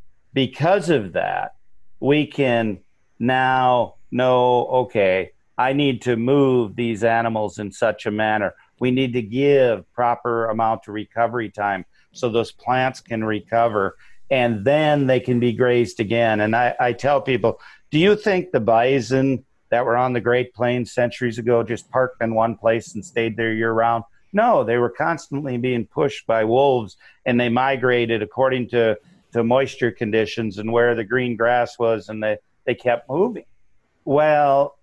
Because of that, we can now know, okay, I need to move these animals in such a manner. We need to give proper amount of recovery time so those plants can recover, and then they can be grazed again. And I, I tell people, do you think the bison that were on the Great Plains centuries ago just parked in one place and stayed there year round? No, they were constantly being pushed by wolves, and they migrated according to, to moisture conditions and where the green grass was, and they, they kept moving. Well,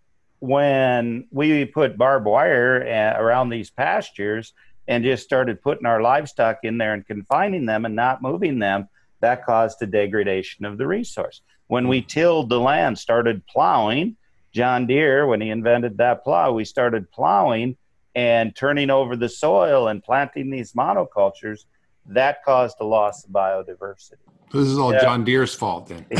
when we put barbed wire uh, around these pastures and just started putting our livestock in there and confining them and not moving them, that caused a degradation of the resource. When we tilled the land, started plowing, John Deere, when he invented that plow, we started plowing and turning over the soil and planting these monocultures. That caused a loss of biodiversity. So this is all yeah. John Deere's fault then.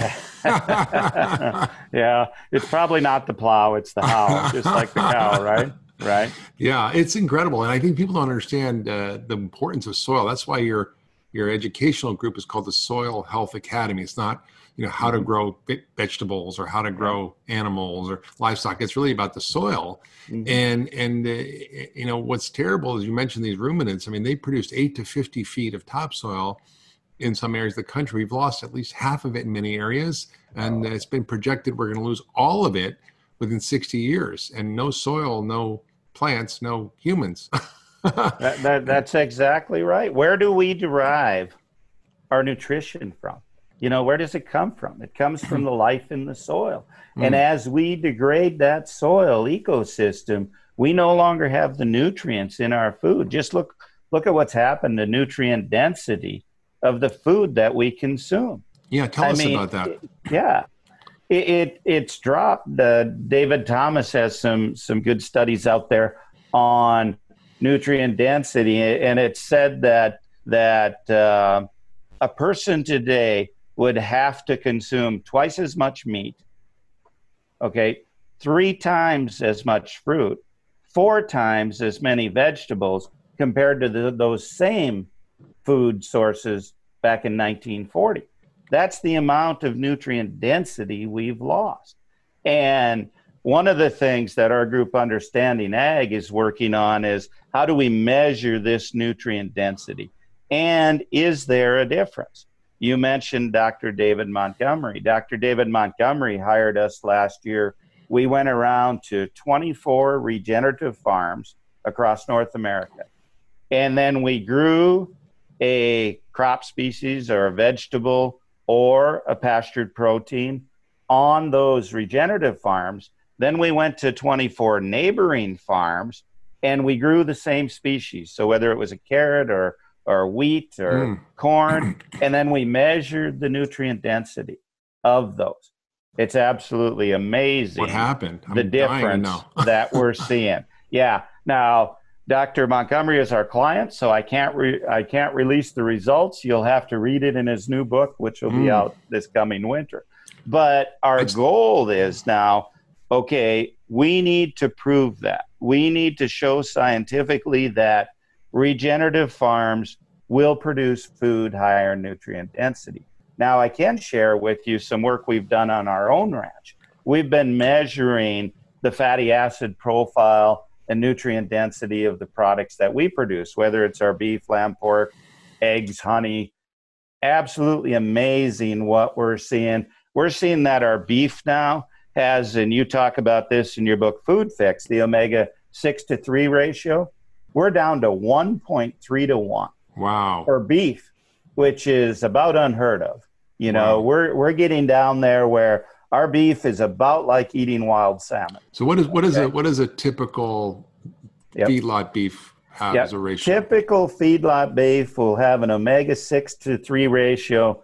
Yeah. Yeah, it's probably not the plow, it's the how, just like the cow, right? Right. Yeah, it's incredible. And I think people don't understand uh, the importance of soil. That's why your your educational group is called the Soil Health Academy. It's not, you know, how to grow vegetables or how to grow animals or livestock. It's really about the soil. Mm-hmm. And, and uh, you know, what's terrible is you mentioned these ruminants. I mean, they produced eight to fifty feet of topsoil in some areas of the country. We've lost at least half of it in many areas. And oh. it's been projected we're going to lose all of it within sixty years. And no soil, no plants, no humans. that, that, that's exactly right. Where do we derive our nutrition from? You know, where does it come from? It comes from the life in the soil. Mm. And as we degrade that soil ecosystem, We no longer have the nutrients in our food. Just look look at what's happened to nutrient density of the food that we consume. Yeah, tell I us mean, about that. It, yeah, it, it it's dropped. Uh, David Thomas has some some good studies out there on nutrient density, and it said that that uh, a person today would have to consume twice as much meat, okay, three times as much fruit, four times as many vegetables compared to the, those same food sources back in nineteen forty. That's the amount of nutrient density we've lost. And one of the things that our group Understanding Ag is working on is how do we measure this nutrient density? And is there a difference? You mentioned Doctor David Montgomery. Doctor David Montgomery hired us last year. We went around to twenty-four regenerative farms across North America. And then we grew a crop species or a vegetable or a pastured protein on those regenerative farms. Then we went to twenty-four neighboring farms and we grew the same species. So whether it was a carrot or, or wheat or mm. corn, and then we measured the nutrient density of those. It's absolutely amazing. What happened? I'm the difference that we're seeing. Yeah. Now, Doctor Montgomery is our client, so I can't re- I can't release the results. You'll have to read it in his new book, which will mm. be out this coming winter. But our That's... goal is now, okay, we need to prove that. We need to show scientifically that regenerative farms will produce food higher in nutrient density. Now, I can share with you some work we've done on our own ranch. We've been measuring the fatty acid profile and nutrient density of the products that we produce, whether it's our beef, lamb, pork, eggs, honey. Absolutely amazing what we're seeing. We're seeing that our beef now has, and you talk about this in your book, Food Fix, the omega six to three ratio. We're down to one point three to one. Wow. For beef, which is about unheard of. You know, wow. we're we're getting down there where our beef is about like eating wild salmon. So what is what is okay. a what is a typical yep. feedlot beef have yep. as a ratio? Typical feedlot beef will have an omega six to three ratio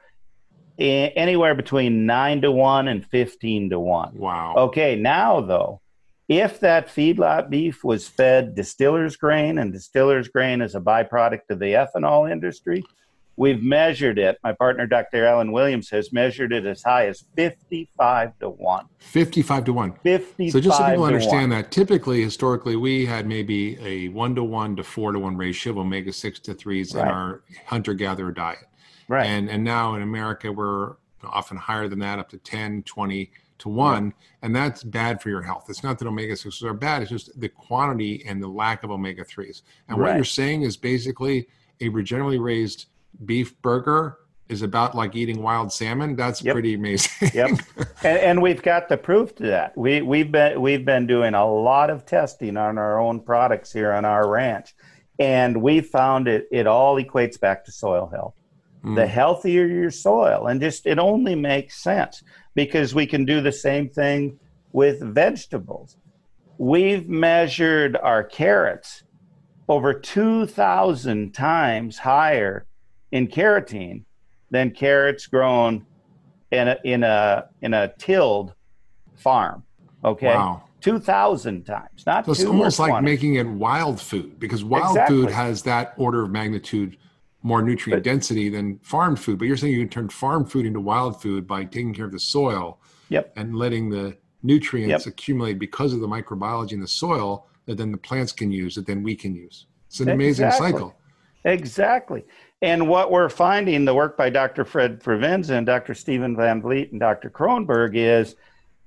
in, anywhere between nine to one and fifteen to one. Wow. Okay, now though, if that feedlot beef was fed distiller's grain, and distiller's grain is a byproduct of the ethanol industry, we've measured it. My partner, Doctor Alan Williams, has measured it as high as fifty-five to one. fifty-five to one. fifty-five So just so people understand one. that, typically, historically, we had maybe a one to one to four to one ratio of omega six to threes right. in our hunter-gatherer diet. Right. And and now in America, we're often higher than that, up to ten, twenty to one. Right. And that's bad for your health. It's not that omega sixes are bad. It's just the quantity and the lack of omega threes. And right. what you're saying is basically a regeneratively raised beef burger is about like eating wild salmon. That's yep. pretty amazing. Yep. And, and we've got the proof to that. We we've been we've been doing a lot of testing on our own products here on our ranch, and we found it it all equates back to soil health. Mm. The healthier your soil, and just it only makes sense because we can do the same thing with vegetables. We've measured our carrots over two thousand times higher in carotene than carrots grown in a in a in a tilled farm. Okay, wow. two thousand times, not so it's two almost like twenty. Making it wild food, because wild exactly. food has that order of magnitude more nutrient but, density than farm food. But you're saying you can turn farm food into wild food by taking care of the soil yep. and letting the nutrients yep. accumulate because of the microbiology in the soil that then the plants can use, that then we can use. It's an exactly. amazing cycle. Exactly. And what we're finding, the work by Doctor Fred Provenza and Doctor Stephen Van Vliet and Doctor Kronberg, is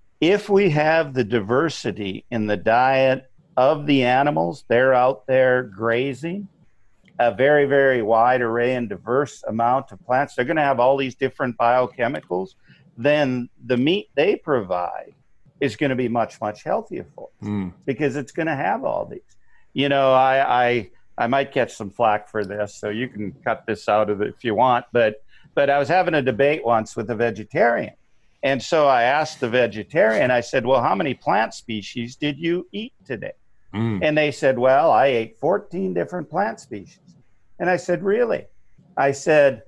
if we have the diversity in the diet of the animals, they're out there grazing, a very, very wide array and diverse amount of plants, they're going to have all these different biochemicals, then the meat they provide is going to be much, much healthier for us mm. because it's going to have all these. You know, I... I I might catch some flack for this, so you can cut this out of it if you want. But but I was having a debate once with a vegetarian. And so I asked the vegetarian, I said, well, how many plant species did you eat today? Mm. And they said, well, I ate fourteen different plant species. And I said, really? I said,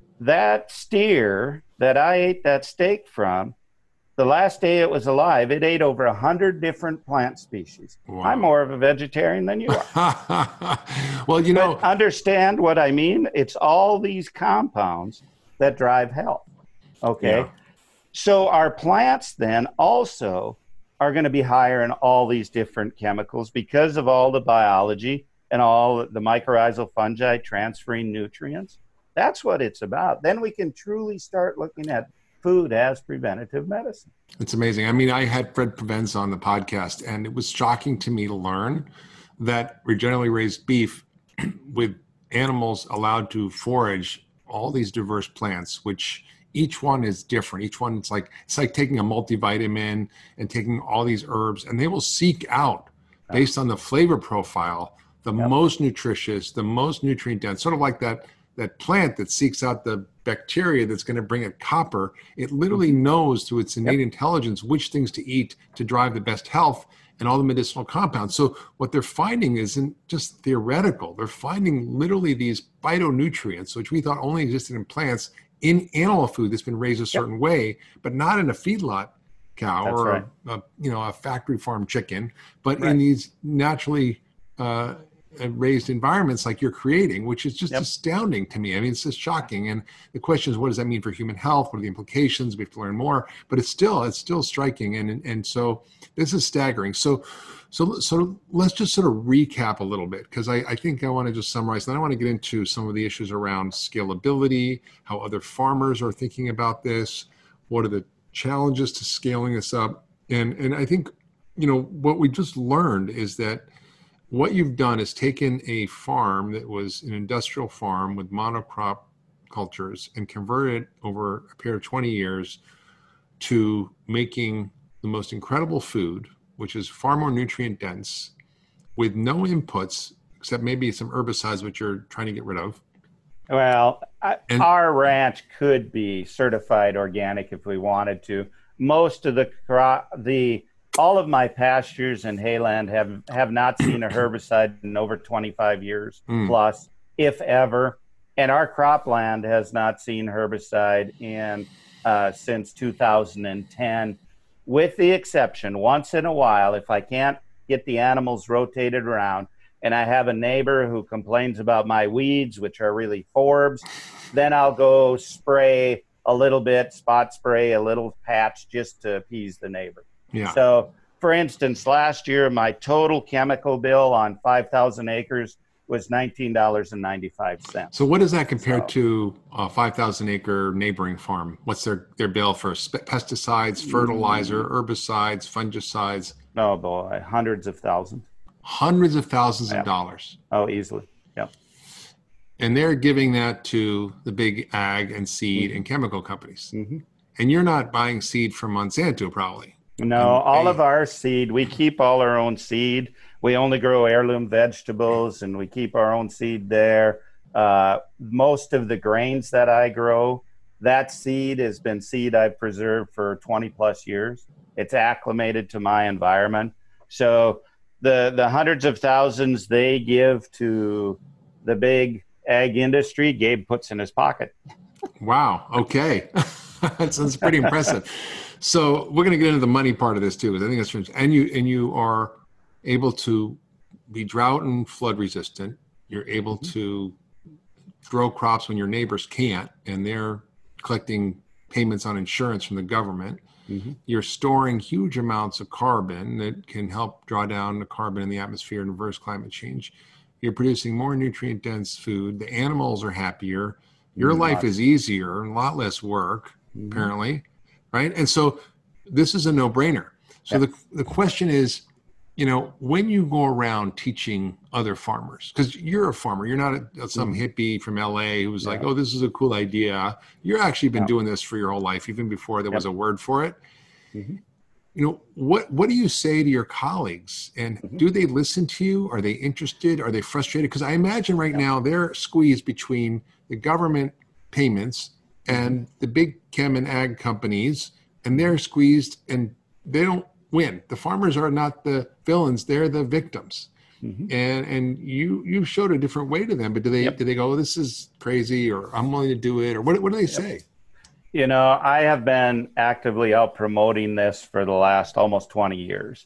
that steer that I ate that steak from, the last day it was alive, it ate over one hundred different plant species. Wow. I'm more of a vegetarian than you are. Well, you know. But understand what I mean? It's all these compounds that drive health. Okay? Yeah. So our plants then also are going to be higher in all these different chemicals because of all the biology and all the mycorrhizal fungi transferring nutrients. That's what it's about. Then we can truly start looking at food as preventative medicine. It's amazing. I mean, I had Fred Prevents on the podcast, and it was shocking to me to learn that regeneratively raised beef with animals allowed to forage all these diverse plants, which each one is different. Each one, it's like it's like taking a multivitamin and taking all these herbs, and they will seek out, based on the flavor profile, the yep. most nutritious, the most nutrient dense, sort of like that that plant that seeks out the bacteria that's going to bring it copper. It literally knows through its innate yep. intelligence which things to eat to drive the best health and all the medicinal compounds. So what they're finding isn't just theoretical. They're finding literally these phytonutrients, which we thought only existed in plants, in animal food that's been raised a certain yep. way, but not in a feedlot cow that's or right. a, a you know a factory farm chicken, but right. in these naturally uh, raised environments like you're creating, which is just yep. astounding to me. I mean, it's just shocking. And the question is, what does that mean for human health? What are the implications? We have to learn more, but it's still, it's still striking. And, and so this is staggering. So, so, so let's just sort of recap a little bit, because I, I think I want to just summarize, and I want to get into some of the issues around scalability, how other farmers are thinking about this, what are the challenges to scaling this up. And, and I think, you know, what we just learned is that what you've done is taken a farm that was an industrial farm with monocrop cultures and converted it over a period of twenty years to making the most incredible food, which is far more nutrient dense, with no inputs except maybe some herbicides, which you're trying to get rid of. Well, I, and, our ranch could be certified organic if we wanted to. Most of the crop, the all of my pastures and hayland have, have not seen a herbicide in over twenty-five years mm. plus, if ever. And our cropland has not seen herbicide in uh, since two thousand ten, with the exception, once in a while, if I can't get the animals rotated around, and I have a neighbor who complains about my weeds, which are really forbs, then I'll go spray a little bit, spot spray a little patch just to appease the neighbor. Yeah. So, for instance, last year, my total chemical bill on five thousand acres was nineteen dollars and ninety-five cents. So what does that compare so, to a five thousand acre neighboring farm? What's their, their bill for pesticides, fertilizer, herbicides, fungicides? Oh, boy, hundreds of thousands. Hundreds of thousands yeah. of dollars. Oh, easily, yep. And they're giving that to the big ag and seed mm-hmm. and chemical companies. Mm-hmm. And you're not buying seed from Monsanto, probably. No, all of our seed, we keep all our own seed. We only grow heirloom vegetables, and we keep our own seed there. Uh, most of the grains that I grow, that seed has been seed I've preserved for twenty plus years. It's acclimated to my environment. So the, the hundreds of thousands they give to the big ag industry, Gabe puts in his pocket. Wow. Okay. That sounds pretty impressive. So we're going to get into the money part of this too, because I think that's interesting. And you and you are able to be drought and flood resistant. You're able mm-hmm. to grow crops when your neighbors can't, and they're collecting payments on insurance from the government. Mm-hmm. You're storing huge amounts of carbon that can help draw down the carbon in the atmosphere and reverse climate change. You're producing more nutrient dense food. The animals are happier. Your mm-hmm. life is easier, a lot less work, mm-hmm. apparently. Right. And so this is a no-brainer. So yeah. the, the question is, you know, when you go around teaching other farmers, because you're a farmer, you're not a, some mm-hmm. hippie from L A who's yeah. like, oh, this is a cool idea. You've actually been yeah. doing this for your whole life, even before there yep. was a word for it. Mm-hmm. You know, what, what do you say to your colleagues? And mm-hmm. do they listen to you? Are they interested? Are they frustrated? Because I imagine right yeah. now they're squeezed between the government payments and the big chem and ag companies, and they're squeezed, and they don't win. The farmers are not the villains; they're the victims. Mm-hmm. And and you you showed a different way to them. But do they yep. do they go, oh, this is crazy, or I'm willing to do it, or what what do they yep. say? You know, I have been actively out promoting this for the last almost twenty years,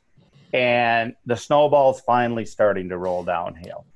and the snowball's finally starting to roll downhill.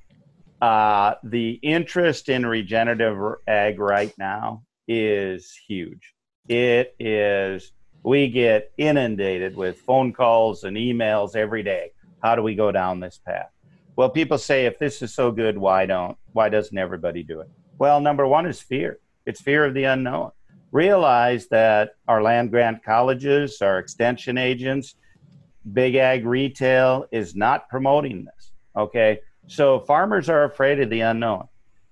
Uh, the interest in regenerative ag right now is huge. It is, we get inundated with phone calls and emails every day. How do we go down this path? Well, people say, if this is so good, why don't, why doesn't everybody do it? Well, number one is fear. It's fear of the unknown. Realize that our land grant colleges, our extension agents, big ag retail is not promoting this, okay? So farmers are afraid of the unknown.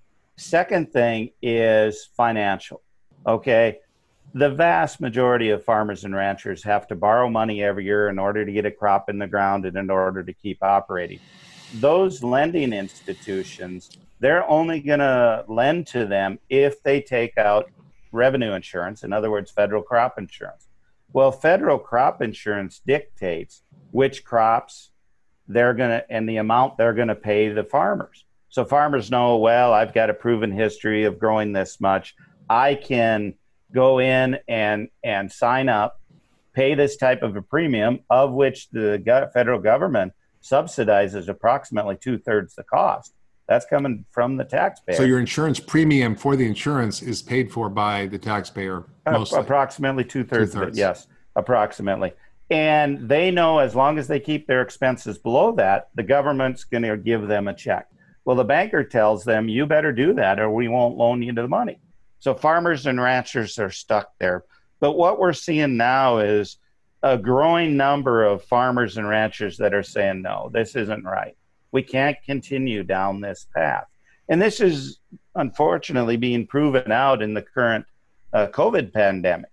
Second thing is financial, okay? The vast majority of farmers and ranchers have to borrow money every year in order to get a crop in the ground and in order to keep operating. Those lending institutions, they're only going to lend to them if they take out revenue insurance, in other words, federal crop insurance. Well, federal crop insurance dictates which crops they're going to, and the amount they're going to pay the farmers. So farmers know, well, I've got a proven history of growing this much. I can go in and, and sign up, pay this type of a premium, of which the go- federal government subsidizes approximately two thirds the cost. That's coming from the taxpayer. So your insurance premium for the insurance is paid for by the taxpayer mostly? Uh, approximately two thirds of it, yes, approximately. And they know as long as they keep their expenses below that, the government's going to give them a check. Well, the banker tells them, you better do that or we won't loan you the money. So farmers and ranchers are stuck there. But what we're seeing now is a growing number of farmers and ranchers that are saying, no, this isn't right. We can't continue down this path. And this is unfortunately being proven out in the current uh, COVID pandemic.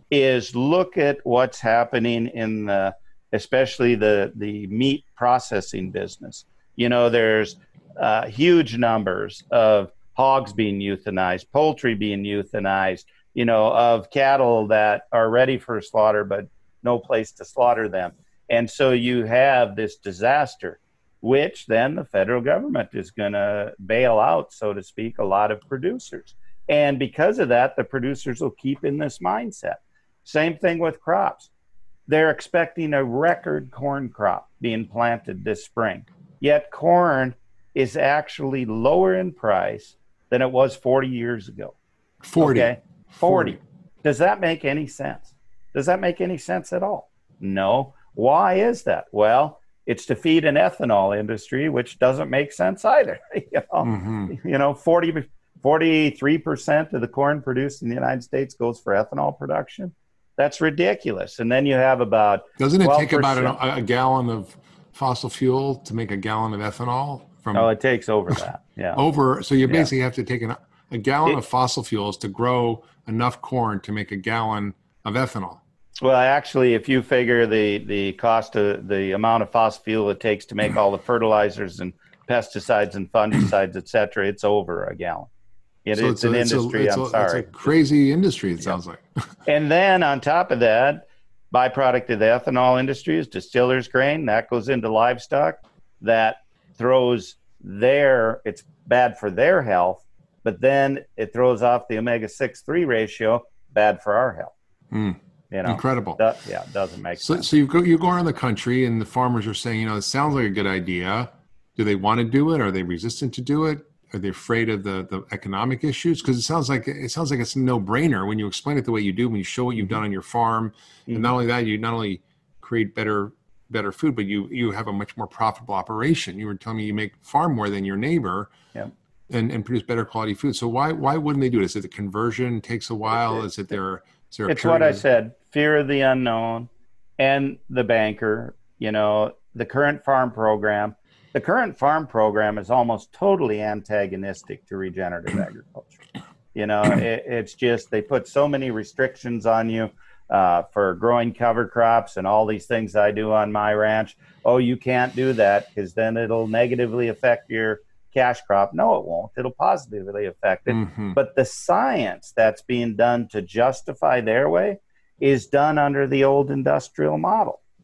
Is look at what's happening in the, especially the, the meat processing business. You know, there's uh, huge numbers of hogs being euthanized, poultry being euthanized, you know, of cattle that are ready for slaughter, but no place to slaughter them. And so you have this disaster, which then the federal government is going to bail out, so to speak, a lot of producers. And because of that, the producers will keep in this mindset. Same thing with crops. They're expecting a record corn crop being planted this spring. Yet corn is actually lower in price than it was forty years ago. forty. Okay? forty. forty. Does that make any sense? Does that make any sense at all? No. Why is that? Well, it's to feed an ethanol industry, which doesn't make sense either. you know, mm-hmm. you know forty, forty-three percent of the corn produced in the United States goes for ethanol production. That's ridiculous. And then you have about Doesn't it take about a, a gallon of fossil fuel to make a gallon of ethanol? From Oh, it takes over that. Yeah. Over. So you basically yeah. have to take an, a gallon it, of fossil fuels to grow enough corn to make a gallon of ethanol. Well, actually, if you figure the, the cost of the amount of fossil fuel it takes to make all the fertilizers and pesticides and fungicides, et cetera, it's over a gallon. It, so it's, it's an a, industry, it's a, I'm it's sorry. It's a crazy industry, it yeah. sounds like. And then on top of that, byproduct of the ethanol industry is distiller's grain. That goes into livestock. That throws their, it's bad for their health, but then it throws off the omega six three ratio, bad for our health. Mm. You know, incredible. That, yeah, it doesn't make so, sense. So you go, you go around the country and the farmers are saying, you know, it sounds like a good idea. Do they want to do it? Are they resistant to do it? Are they afraid of the, the economic issues? Because it sounds like it sounds like it's a no-brainer when you explain it the way you do, when you show what you've done on your farm. Mm-hmm. And not only that, you not only create better better food, but you you have a much more profitable operation. You were telling me you make far more than your neighbor yeah. and, and produce better quality food. So why why wouldn't they do it? Is it the conversion takes a while? Is it their is there a It's what I of- said, fear of the unknown and the banker, you know, the current farm program. The current farm program is almost totally antagonistic to regenerative agriculture. You know, it, it's just they put so many restrictions on you uh, for growing cover crops and all these things I do on my ranch. Oh, you can't do that because then it'll negatively affect your cash crop. No, it won't. It'll positively affect it. Mm-hmm. But the science that's being done to justify their way is done under the old industrial model.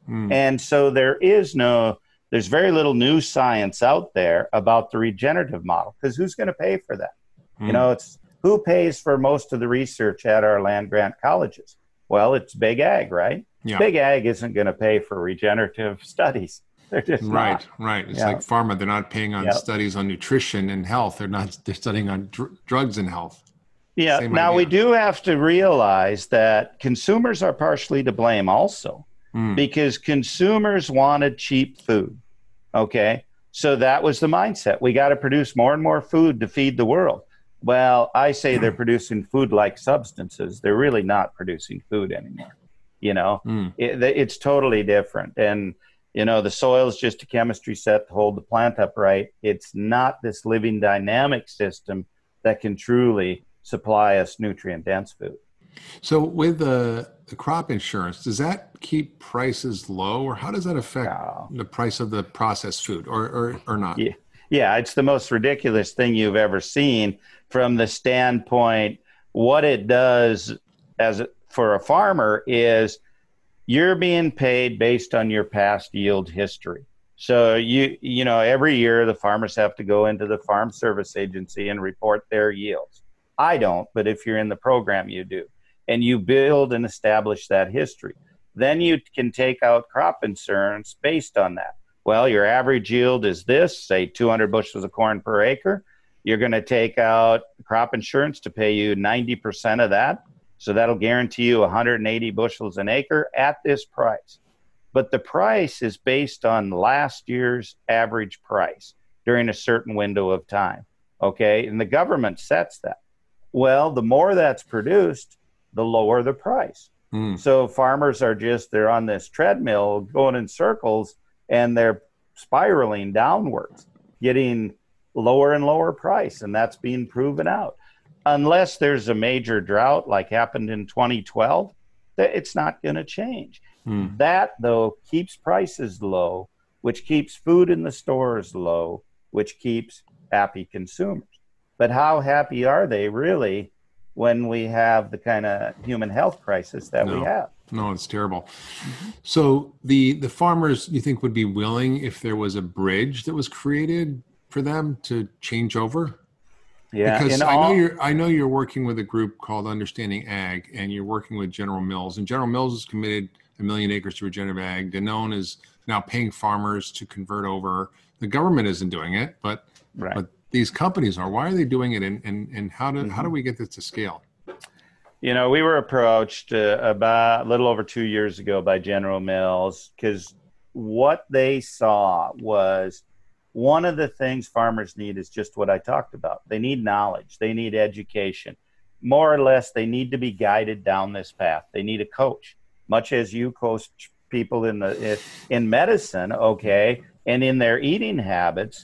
Mm. And so there is no, there's very little new science out there about the regenerative model, because who's going to pay for that? Mm. You know, it's who pays for most of the research at our land grant colleges? Well, it's big ag, right? Yeah. Big ag isn't going to pay for regenerative studies. They're just right, not. right. It's yeah. like pharma. They're not paying on yep. studies on nutrition and health. They're not. They're studying on dr- drugs and health. Yeah. Same now idea. we do have to realize that consumers are partially to blame also, mm. because consumers wanted cheap food. Okay, so that was the mindset. We got to produce more and more food to feed the world. Well, I say they're producing food-like substances. They're really not producing food anymore. You know, mm. it, it's totally different. And, you know, the soil is just a chemistry set to hold the plant upright. It's not this living dynamic system that can truly supply us nutrient-dense food. So with the, the crop insurance, does that keep prices low, or how does that affect no. the price of the processed food, or, or, or not? Yeah. yeah, it's the most ridiculous thing you've ever seen from the standpoint. What it does as a, for a farmer is you're being paid based on your past yield history. So you you know every year the farmers have to go into the Farm Service Agency and report their yields. I don't, but if you're in the program, you do. And you build and establish that history. Then you can take out crop insurance based on that. Well, your average yield is this, say two hundred bushels of corn per acre. You're going to take out crop insurance to pay you ninety percent of that. So that'll guarantee you one hundred eighty bushels an acre at this price. But the price is based on last year's average price during a certain window of time. Okay. And the government sets that. Well, the more that's produced, the lower the price. Mm. So farmers are just, they're on this treadmill going in circles, and they're spiraling downwards, getting lower and lower price. And that's being proven out. Unless there's a major drought like happened in twenty twelve, it's not going to change. Mm. That, though, keeps prices low, which keeps food in the stores low, which keeps happy consumers. But how happy are they really when we have the kind of human health crisis that no. we have? No, it's terrible. Mm-hmm. So the, the farmers, you think, would be willing if there was a bridge that was created for them to change over? Yeah, because I all, know you're I know you're working with a group called Understanding Ag, and you're working with General Mills, and General Mills has committed a million acres to regenerative ag. Danone is now paying farmers to convert over. The government isn't doing it, but right. but these companies are. Why are they doing it, and and, and how do mm-hmm. how do we get this to scale? You know, we were approached uh, about a little over two years ago by General Mills, because what they saw was one of the things farmers need is just what I talked about. They need knowledge. They need education. More or less, they need to be guided down this path. They need a coach, much as you coach people in the in medicine, okay, and in their eating habits.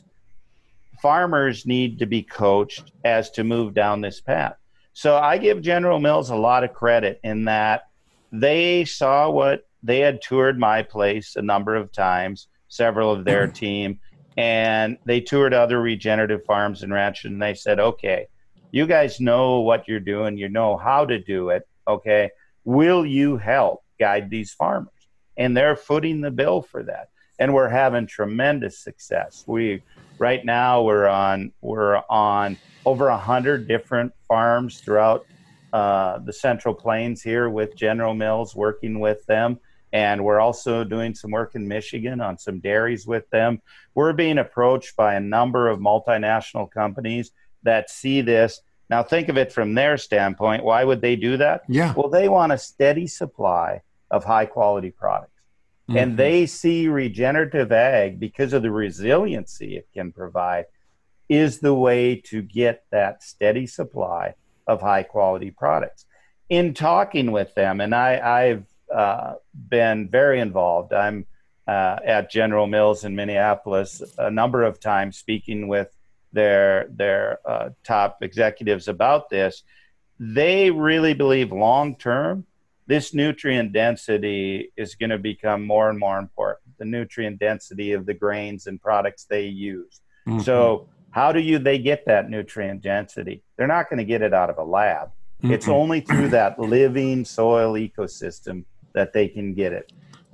Farmers need to be coached as to move down this path. So I give General Mills a lot of credit in that they saw what they had toured my place a number of times, several of their team, and they toured other regenerative farms and ranches, and they said, okay, you guys know what you're doing. You know how to do it. Okay. Will you help guide these farmers? And they're footing the bill for that. And we're having tremendous success. We right now we're on we're on over a hundred different farms throughout uh, the Central Plains here with General Mills, working with them. And we're also doing some work in Michigan on some dairies with them. We're being approached by a number of multinational companies that see this. Now, think of it from their standpoint. Why would they do that? Yeah. Well, they want a steady supply of high-quality products. Mm-hmm. And they see regenerative ag, because of the resiliency it can provide, is the way to get that steady supply of high-quality products. In talking with them, and I, I've Uh, been very involved. I'm uh, at General Mills in Minneapolis a number of times speaking with their their uh, top executives about this. They really believe long term this nutrient density is going to become more and more important, the nutrient density of the grains and products they use. Mm-hmm. So how do you they get that nutrient density? They're not going to get it out of a lab. Mm-hmm. It's only through that living soil ecosystem that they can get it.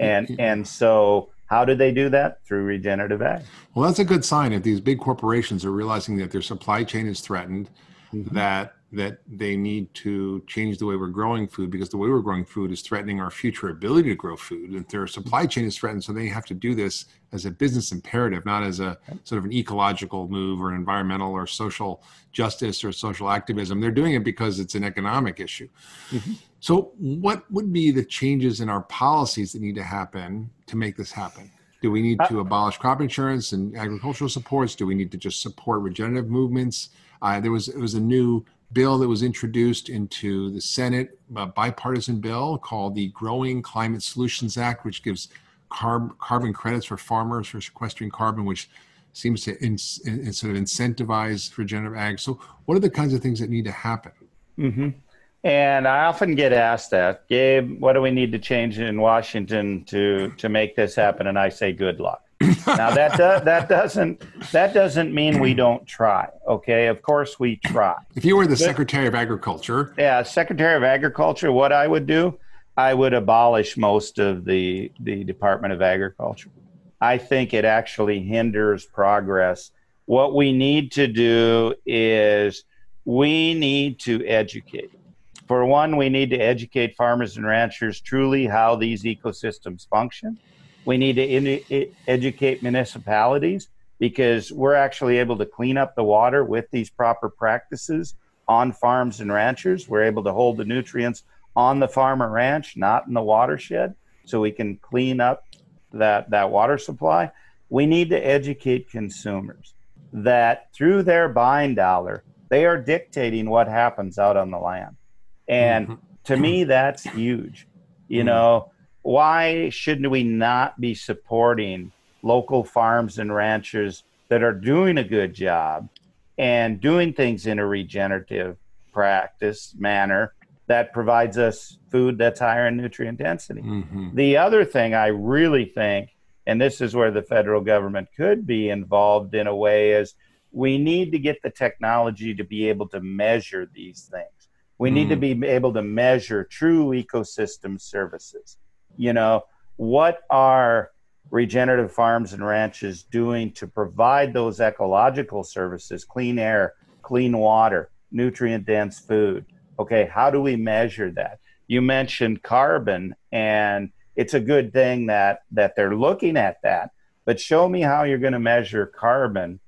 And and so how do they do that? Through regenerative ag. Well, that's a good sign if these big corporations are realizing that their supply chain is threatened, mm-hmm. that that they need to change the way we're growing food, because the way we're growing food is threatening our future ability to grow food. And their supply chain is threatened, so they have to do this as a business imperative, not as a sort of an ecological move or environmental or social justice or social activism. They're doing it because it's an economic issue. Mm-hmm. So what would be the changes in our policies that need to happen to make this happen? Do we need to abolish crop insurance and agricultural supports? Do we need to just support regenerative movements? Uh, there was it was a new bill that was introduced into the Senate, a bipartisan bill called the Growing Climate Solutions Act, which gives carb, carbon credits for farmers for sequestering carbon, which seems to in, in, sort of incentivize regenerative ag. So what are the kinds of things that need to happen? Mm-hmm. And I often get asked that, Gabe, what do we need to change in Washington to, to make this happen? And I say, good luck. Now that do, that doesn't that doesn't mean we don't try. Okay, of course we try. If you were the but, Secretary of Agriculture, yeah, Secretary of Agriculture, what I would do, I would abolish most of the the Department of Agriculture. I think it actually hinders progress. What we need to do is we need to educate. For one, we need to educate farmers and ranchers truly how these ecosystems function. We need to in- educate municipalities, because we're actually able to clean up the water with these proper practices on farms and ranchers. We're able to hold the nutrients on the farm or ranch, not in the watershed, so we can clean up that, that water supply. We need to educate consumers that through their buying dollar, they are dictating what happens out on the land. And mm-hmm. to me, that's huge. You mm-hmm. know, why shouldn't we not be supporting local farms and ranchers that are doing a good job and doing things in a regenerative practice manner that provides us food that's higher in nutrient density? Mm-hmm. The other thing I really think, and this is where the federal government could be involved in a way, is we need to get the technology to be able to measure these things. We mm-hmm. need to be able to measure true ecosystem services. You know, what are regenerative farms and ranches doing to provide those ecological services, clean air, clean water, nutrient-dense food? Okay, how do we measure that? You mentioned carbon, and it's a good thing that, that they're looking at that, but show me how you're going to measure carbon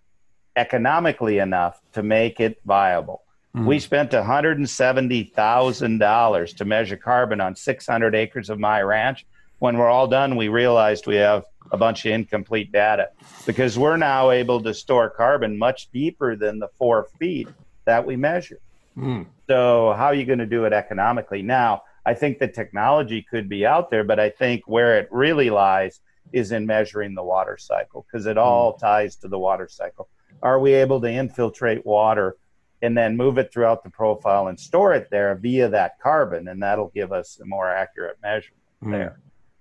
economically enough to make it viable. Mm-hmm. We spent one hundred seventy thousand dollars to measure carbon on six hundred acres of my ranch. When we're all done, we realized we have a bunch of incomplete data, because we're now able to store carbon much deeper than the four feet that we measure. Mm. So how are you going to do it economically? Now, I think the technology could be out there, but I think where it really lies is in measuring the water cycle, because it all mm. ties to the water cycle. Are we able to infiltrate water and then move it throughout the profile and store it there via that carbon? And that'll give us a more accurate measurement mm. there.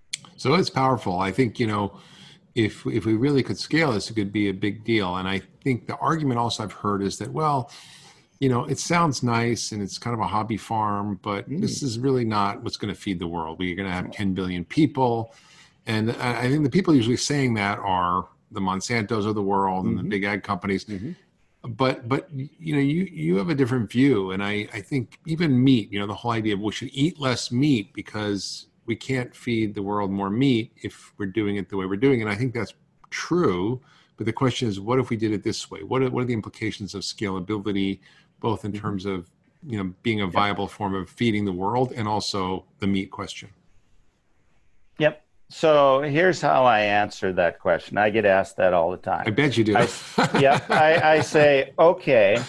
So it's powerful. I think, you know, if if we really could scale this, it could be a big deal. And I think the argument also I've heard is that, well, you know, it sounds nice and it's kind of a hobby farm, but mm. this is really not what's going to feed the world. We're going to have ten billion people. And I think the people usually saying that are the Monsantos of the world mm-hmm. and the big ag companies. Mm-hmm. But, but you know, you, you have a different view. And I, I think even meat, you know, the whole idea of we should eat less meat because we can't feed the world more meat if we're doing it the way we're doing it. And I think that's true. But the question is, what if we did it this way? What are, what are the implications of scalability, both in terms of, you know, being a viable form of feeding the world and also the meat question? Yep. So here's how I answer that question. I get asked that all the time. I bet you do. I, yeah. I, I say, okay,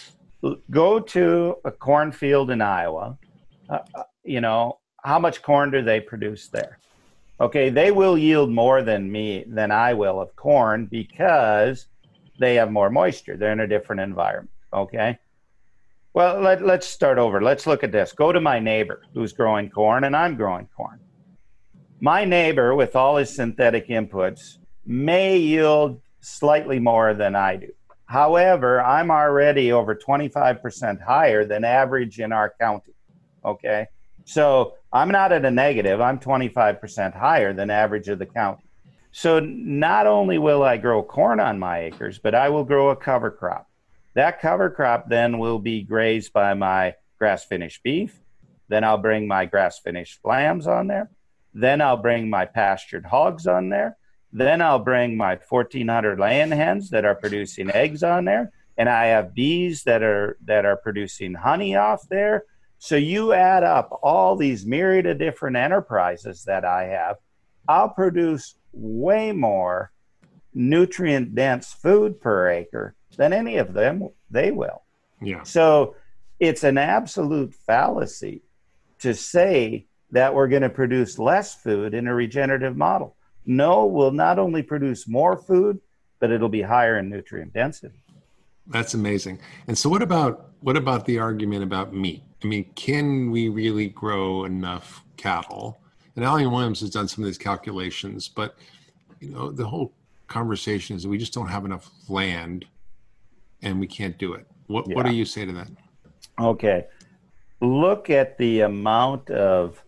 go to a cornfield in Iowa. Uh, you know, how much corn do they produce there? Okay, they will yield more than me, than I will of corn, because they have more moisture. They're in a different environment. Okay. Well, let, let's start over. Let's look at this. Go to my neighbor who's growing corn, and I'm growing corn. My neighbor, with all his synthetic inputs, may yield slightly more than I do. However, I'm already over twenty-five percent higher than average in our county. Okay. So I'm not at a negative. I'm twenty-five percent higher than average of the county. So not only will I grow corn on my acres, but I will grow a cover crop. That cover crop then will be grazed by my grass-finished beef. Then I'll bring my grass-finished lambs on there. Then I'll bring my pastured hogs on there. Then I'll bring my fourteen hundred laying hens that are producing eggs on there. And I have bees that are that are producing honey off there. So you add up all these myriad of different enterprises that I have, I'll produce way more nutrient-dense food per acre than any of them they will. Yeah. So it's an absolute fallacy to say that we're going to produce less food in a regenerative model. No, we'll not only produce more food, but it'll be higher in nutrient density. That's amazing. And so what about what about the argument about meat? I mean, can we really grow enough cattle? And Allen Williams has done some of these calculations, but you know, the whole conversation is that we just don't have enough land and we can't do it. What Yeah. what do you say to that? Okay. Look at the amount of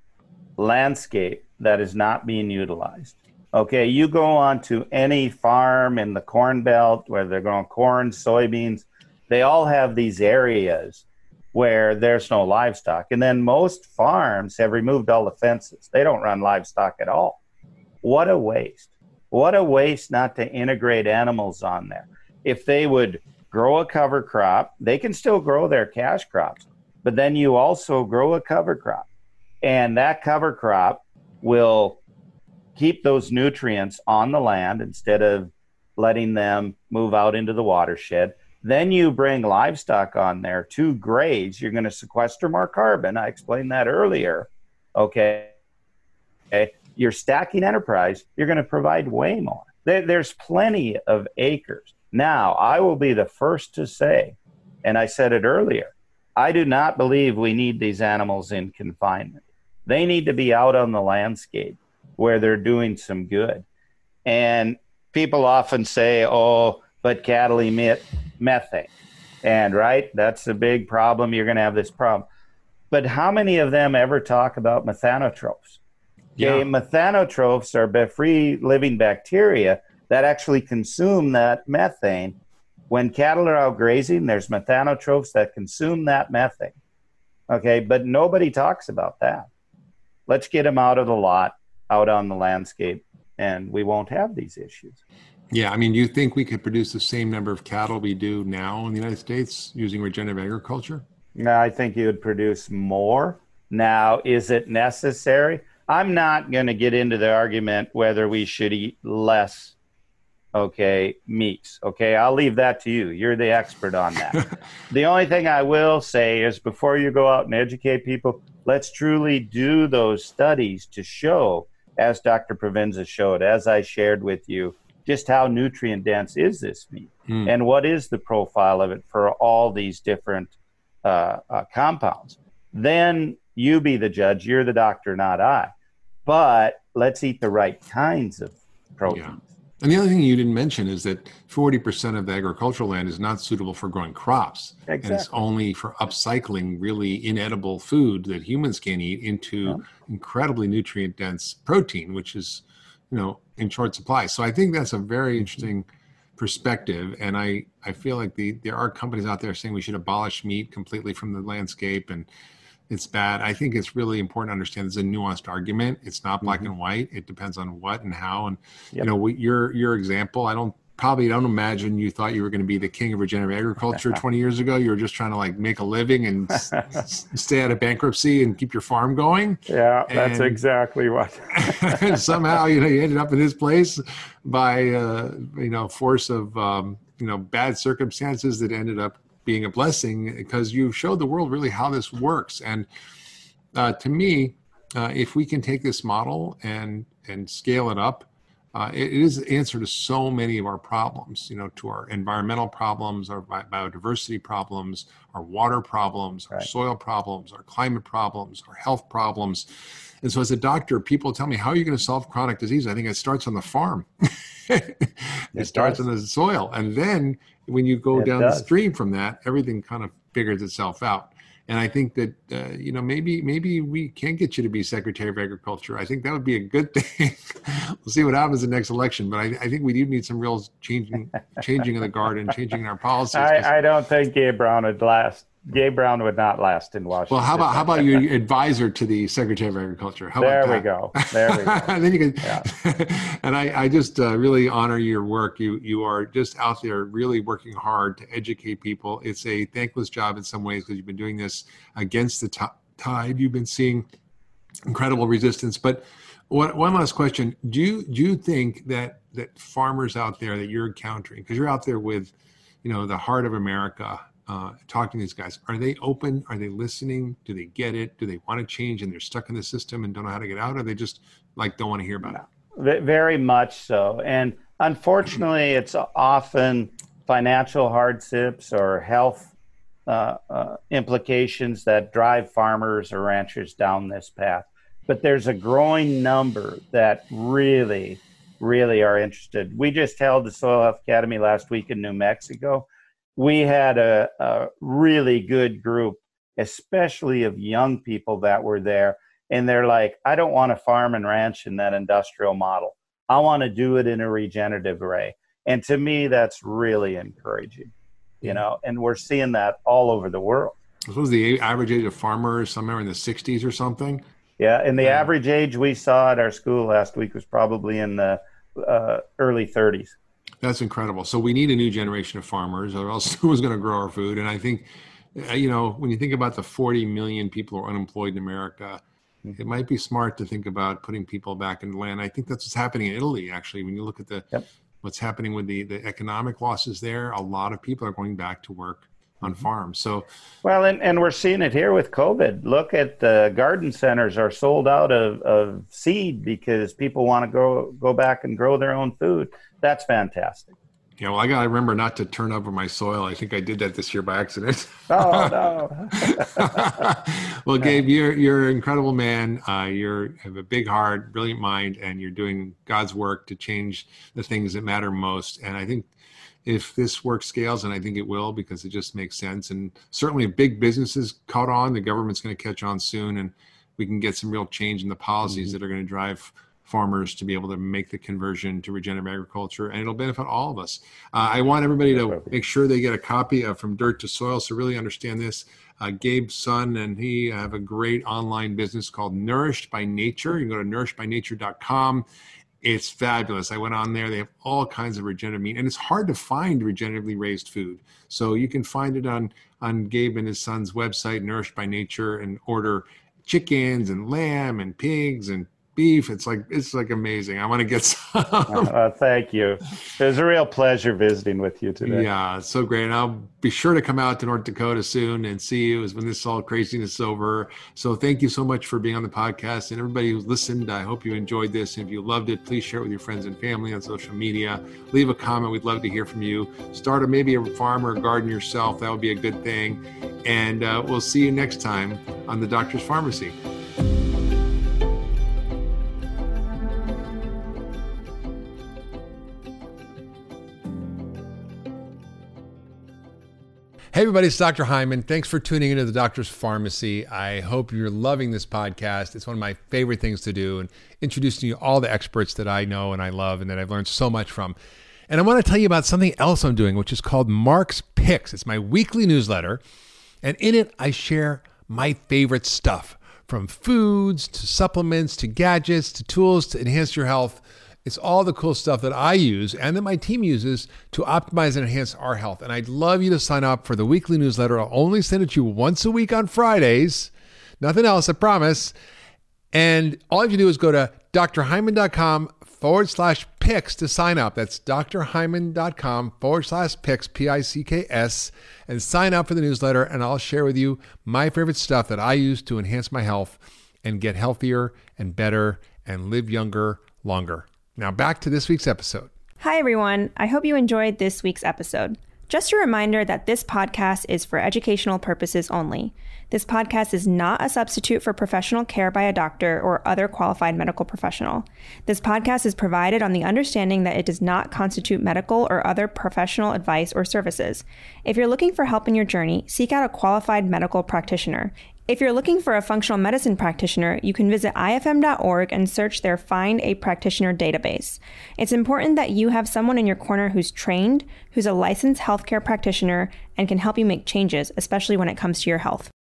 landscape that is not being utilized. Okay, you go on to any farm in the Corn Belt where they're growing corn, soybeans, they all have these areas where there's no livestock. And then most farms have removed all the fences. They don't run livestock at all. What a waste. What a waste not to integrate animals on there. If they would grow a cover crop, they can still grow their cash crops, but then you also grow a cover crop. And that cover crop will keep those nutrients on the land instead of letting them move out into the watershed. Then you bring livestock on there to graze. You're going to sequester more carbon. I explained that earlier. Okay. Okay. You're stacking enterprise. You're going to provide way more. There, there's plenty of acres. Now, I will be the first to say, and I said it earlier, I do not believe we need these animals in confinement. They need to be out on the landscape where they're doing some good. And people often say, oh, but cattle emit methane. And right, that's a big problem. You're going to have this problem. But how many of them ever talk about methanotrophs? Yeah. Okay, methanotrophs are free living bacteria that actually consume that methane. When cattle are out grazing, there's methanotrophs that consume that methane. Okay, but nobody talks about that. Let's get them out of the lot, out on the landscape, and we won't have these issues. Yeah, I mean, do you think we could produce the same number of cattle we do now in the United States using regenerative agriculture? No, I think you would produce more. Now, is it necessary? I'm not going to get into the argument whether we should eat less, okay, meats. Okay, I'll leave that to you. You're the expert on that. The only thing I will say is before you go out and educate people, let's truly do those studies to show, as Doctor Provenza showed, as I shared with you, just how nutrient dense is this meat mm. and what is the profile of it for all these different uh, uh, compounds. Then you be the judge. You're the doctor, not I. But let's eat the right kinds of proteins. Yeah. And the other thing you didn't mention is that forty percent of the agricultural land is not suitable for growing crops. Exactly. And it's only for upcycling really inedible food that humans can eat into yeah. incredibly nutrient dense protein, which is, you know, in short supply. So I think that's a very interesting perspective. And I, I feel like the there are companies out there saying we should abolish meat completely from the landscape and it's bad. I think it's really important to understand it's a nuanced argument. It's not black mm-hmm. and white. It depends on what and how. And, yep. you know, we, your your example, I don't probably don't imagine you thought you were going to be the king of regenerative agriculture twenty years ago. You were just trying to like make a living and s- stay out of bankruptcy and keep your farm going. Yeah, and, that's exactly what. and somehow, you know, you ended up in this place by, uh, you know, force of, um, you know, bad circumstances that ended up being a blessing because you showed the world really how this works. And uh, to me, uh, if we can take this model and and scale it up, uh, it, it is the answer to so many of our problems, you know, to our environmental problems, our bi- biodiversity problems, our water problems, our right. soil problems, our climate problems, our health problems. And so as a doctor, people tell me, how are you going to solve chronic disease? I think it starts on the farm. it, it starts does. on the soil. And then when you go it down does. the stream from that, everything kind of figures itself out. And I think that, uh, you know, maybe maybe we can get you to be Secretary of Agriculture. I think that would be a good thing. We'll see what happens in the next election. But I, I think we do need some real changing changing of the guard and changing in our policies. I, I don't think Gabe Brown would last. Gabe Brown would not last in Washington. Well, how about how about your advisor to the Secretary of Agriculture? How there about we go. There we go. And then you can, yeah. And I, I just uh, really honor your work. You you are just out there really working hard to educate people. It's a thankless job in some ways because you've been doing this against the t- tide. You've been seeing incredible resistance. But one, one last question: Do you do you think that that farmers out there that you're encountering, because you're out there with, you know, the heart of America, uh, talking to these guys, are they open? Are they listening? Do they get it? Do they want to change and they're stuck in the system and don't know how to get out? Or they just like don't want to hear about no. it? Very much so. And unfortunately, it's often financial hardships or health uh, uh, implications that drive farmers or ranchers down this path. But there's a growing number that really, really are interested. We just held the Soil Health Academy last week in New Mexico. We had a, a really good group, especially of young people that were there. And they're like, I don't want to farm and ranch in that industrial model. I want to do it in a regenerative way. And to me, that's really encouraging, you know, and we're seeing that all over the world. What was the average age of farmers? Somewhere in the sixties or something? Yeah, and the yeah. average age we saw at our school last week was probably in the uh, early thirties. That's incredible. So we need a new generation of farmers, or else who's going to grow our food? And I think, you know, when you think about the forty million people who are unemployed in America, it might be smart to think about putting people back in the land. I think that's what's happening in Italy, actually. When you look at the yep. what's happening with the, the economic losses there, a lot of people are going back to work on farms. So, well, and, and we're seeing it here with COVID. Look at the garden centers are sold out of, of seed because people want to go go back and grow their own food. That's fantastic. Yeah, well, I got to remember not to turn over my soil. I think I did that this year by accident. Oh, no. Well, Gabe, you're you're an incredible man. Uh, you have a big heart, brilliant mind, and you're doing God's work to change the things that matter most. And I think if this work scales, and I think it will, because it just makes sense. And certainly if big businesses caught on, the government's going to catch on soon, and we can get some real change in the policies mm-hmm. that are going to drive farmers to be able to make the conversion to regenerative agriculture, and it'll benefit all of us. Uh, I want everybody to make sure they get a copy of From Dirt to Soil, so really understand this. Uh, Gabe's son and he have a great online business called Nourished by Nature. You can go to nourished by nature dot com. It's fabulous. I went on there. They have all kinds of regenerative meat, and it's hard to find regeneratively raised food. So you can find it on, on Gabe and his son's website, Nourished by Nature, and order chickens and lamb and pigs and beef. It's like it's like amazing. I want to get some. uh, thank you. It was a real pleasure visiting with you today. Yeah, it's so great. And I'll be sure to come out to North Dakota soon and see you when this all craziness is over. So thank you so much for being on the podcast. And everybody who's listened, I hope you enjoyed this. And if you loved it, please share it with your friends and family on social media. Leave a comment. We'd love to hear from you. Start a, maybe a farm or a garden yourself. That would be a good thing. And uh, we'll see you next time on The Doctor's Pharmacy. Hey everybody, it's Doctor Hyman. Thanks for tuning into The Doctor's Pharmacy. I hope you're loving this podcast. It's one of my favorite things to do, and introducing you all the experts that I know and I love and that I've learned so much from. And I want to tell you about something else I'm doing, which is called Mark's Picks. It's my weekly newsletter, and in it I share my favorite stuff, from foods to supplements to gadgets to tools to enhance your health. It's all the cool stuff that I use and that my team uses to optimize and enhance our health. And I'd love you to sign up for the weekly newsletter. I'll only send it to you once a week on Fridays. Nothing else, I promise. And all you have to do is go to drhyman.com forward slash picks to sign up. That's drhyman.com forward slash picks, P I C K S, and sign up for the newsletter. And I'll share with you my favorite stuff that I use to enhance my health and get healthier and better and live younger, longer. Now back to this week's episode. Hi, everyone. I hope you enjoyed this week's episode. Just a reminder that this podcast is for educational purposes only. This podcast is not a substitute for professional care by a doctor or other qualified medical professional. This podcast is provided on the understanding that it does not constitute medical or other professional advice or services. If you're looking for help in your journey, seek out a qualified medical practitioner. If you're looking for a functional medicine practitioner, you can visit I F M dot org and search their Find a Practitioner database. It's important that you have someone in your corner who's trained, who's a licensed healthcare practitioner, and can help you make changes, especially when it comes to your health.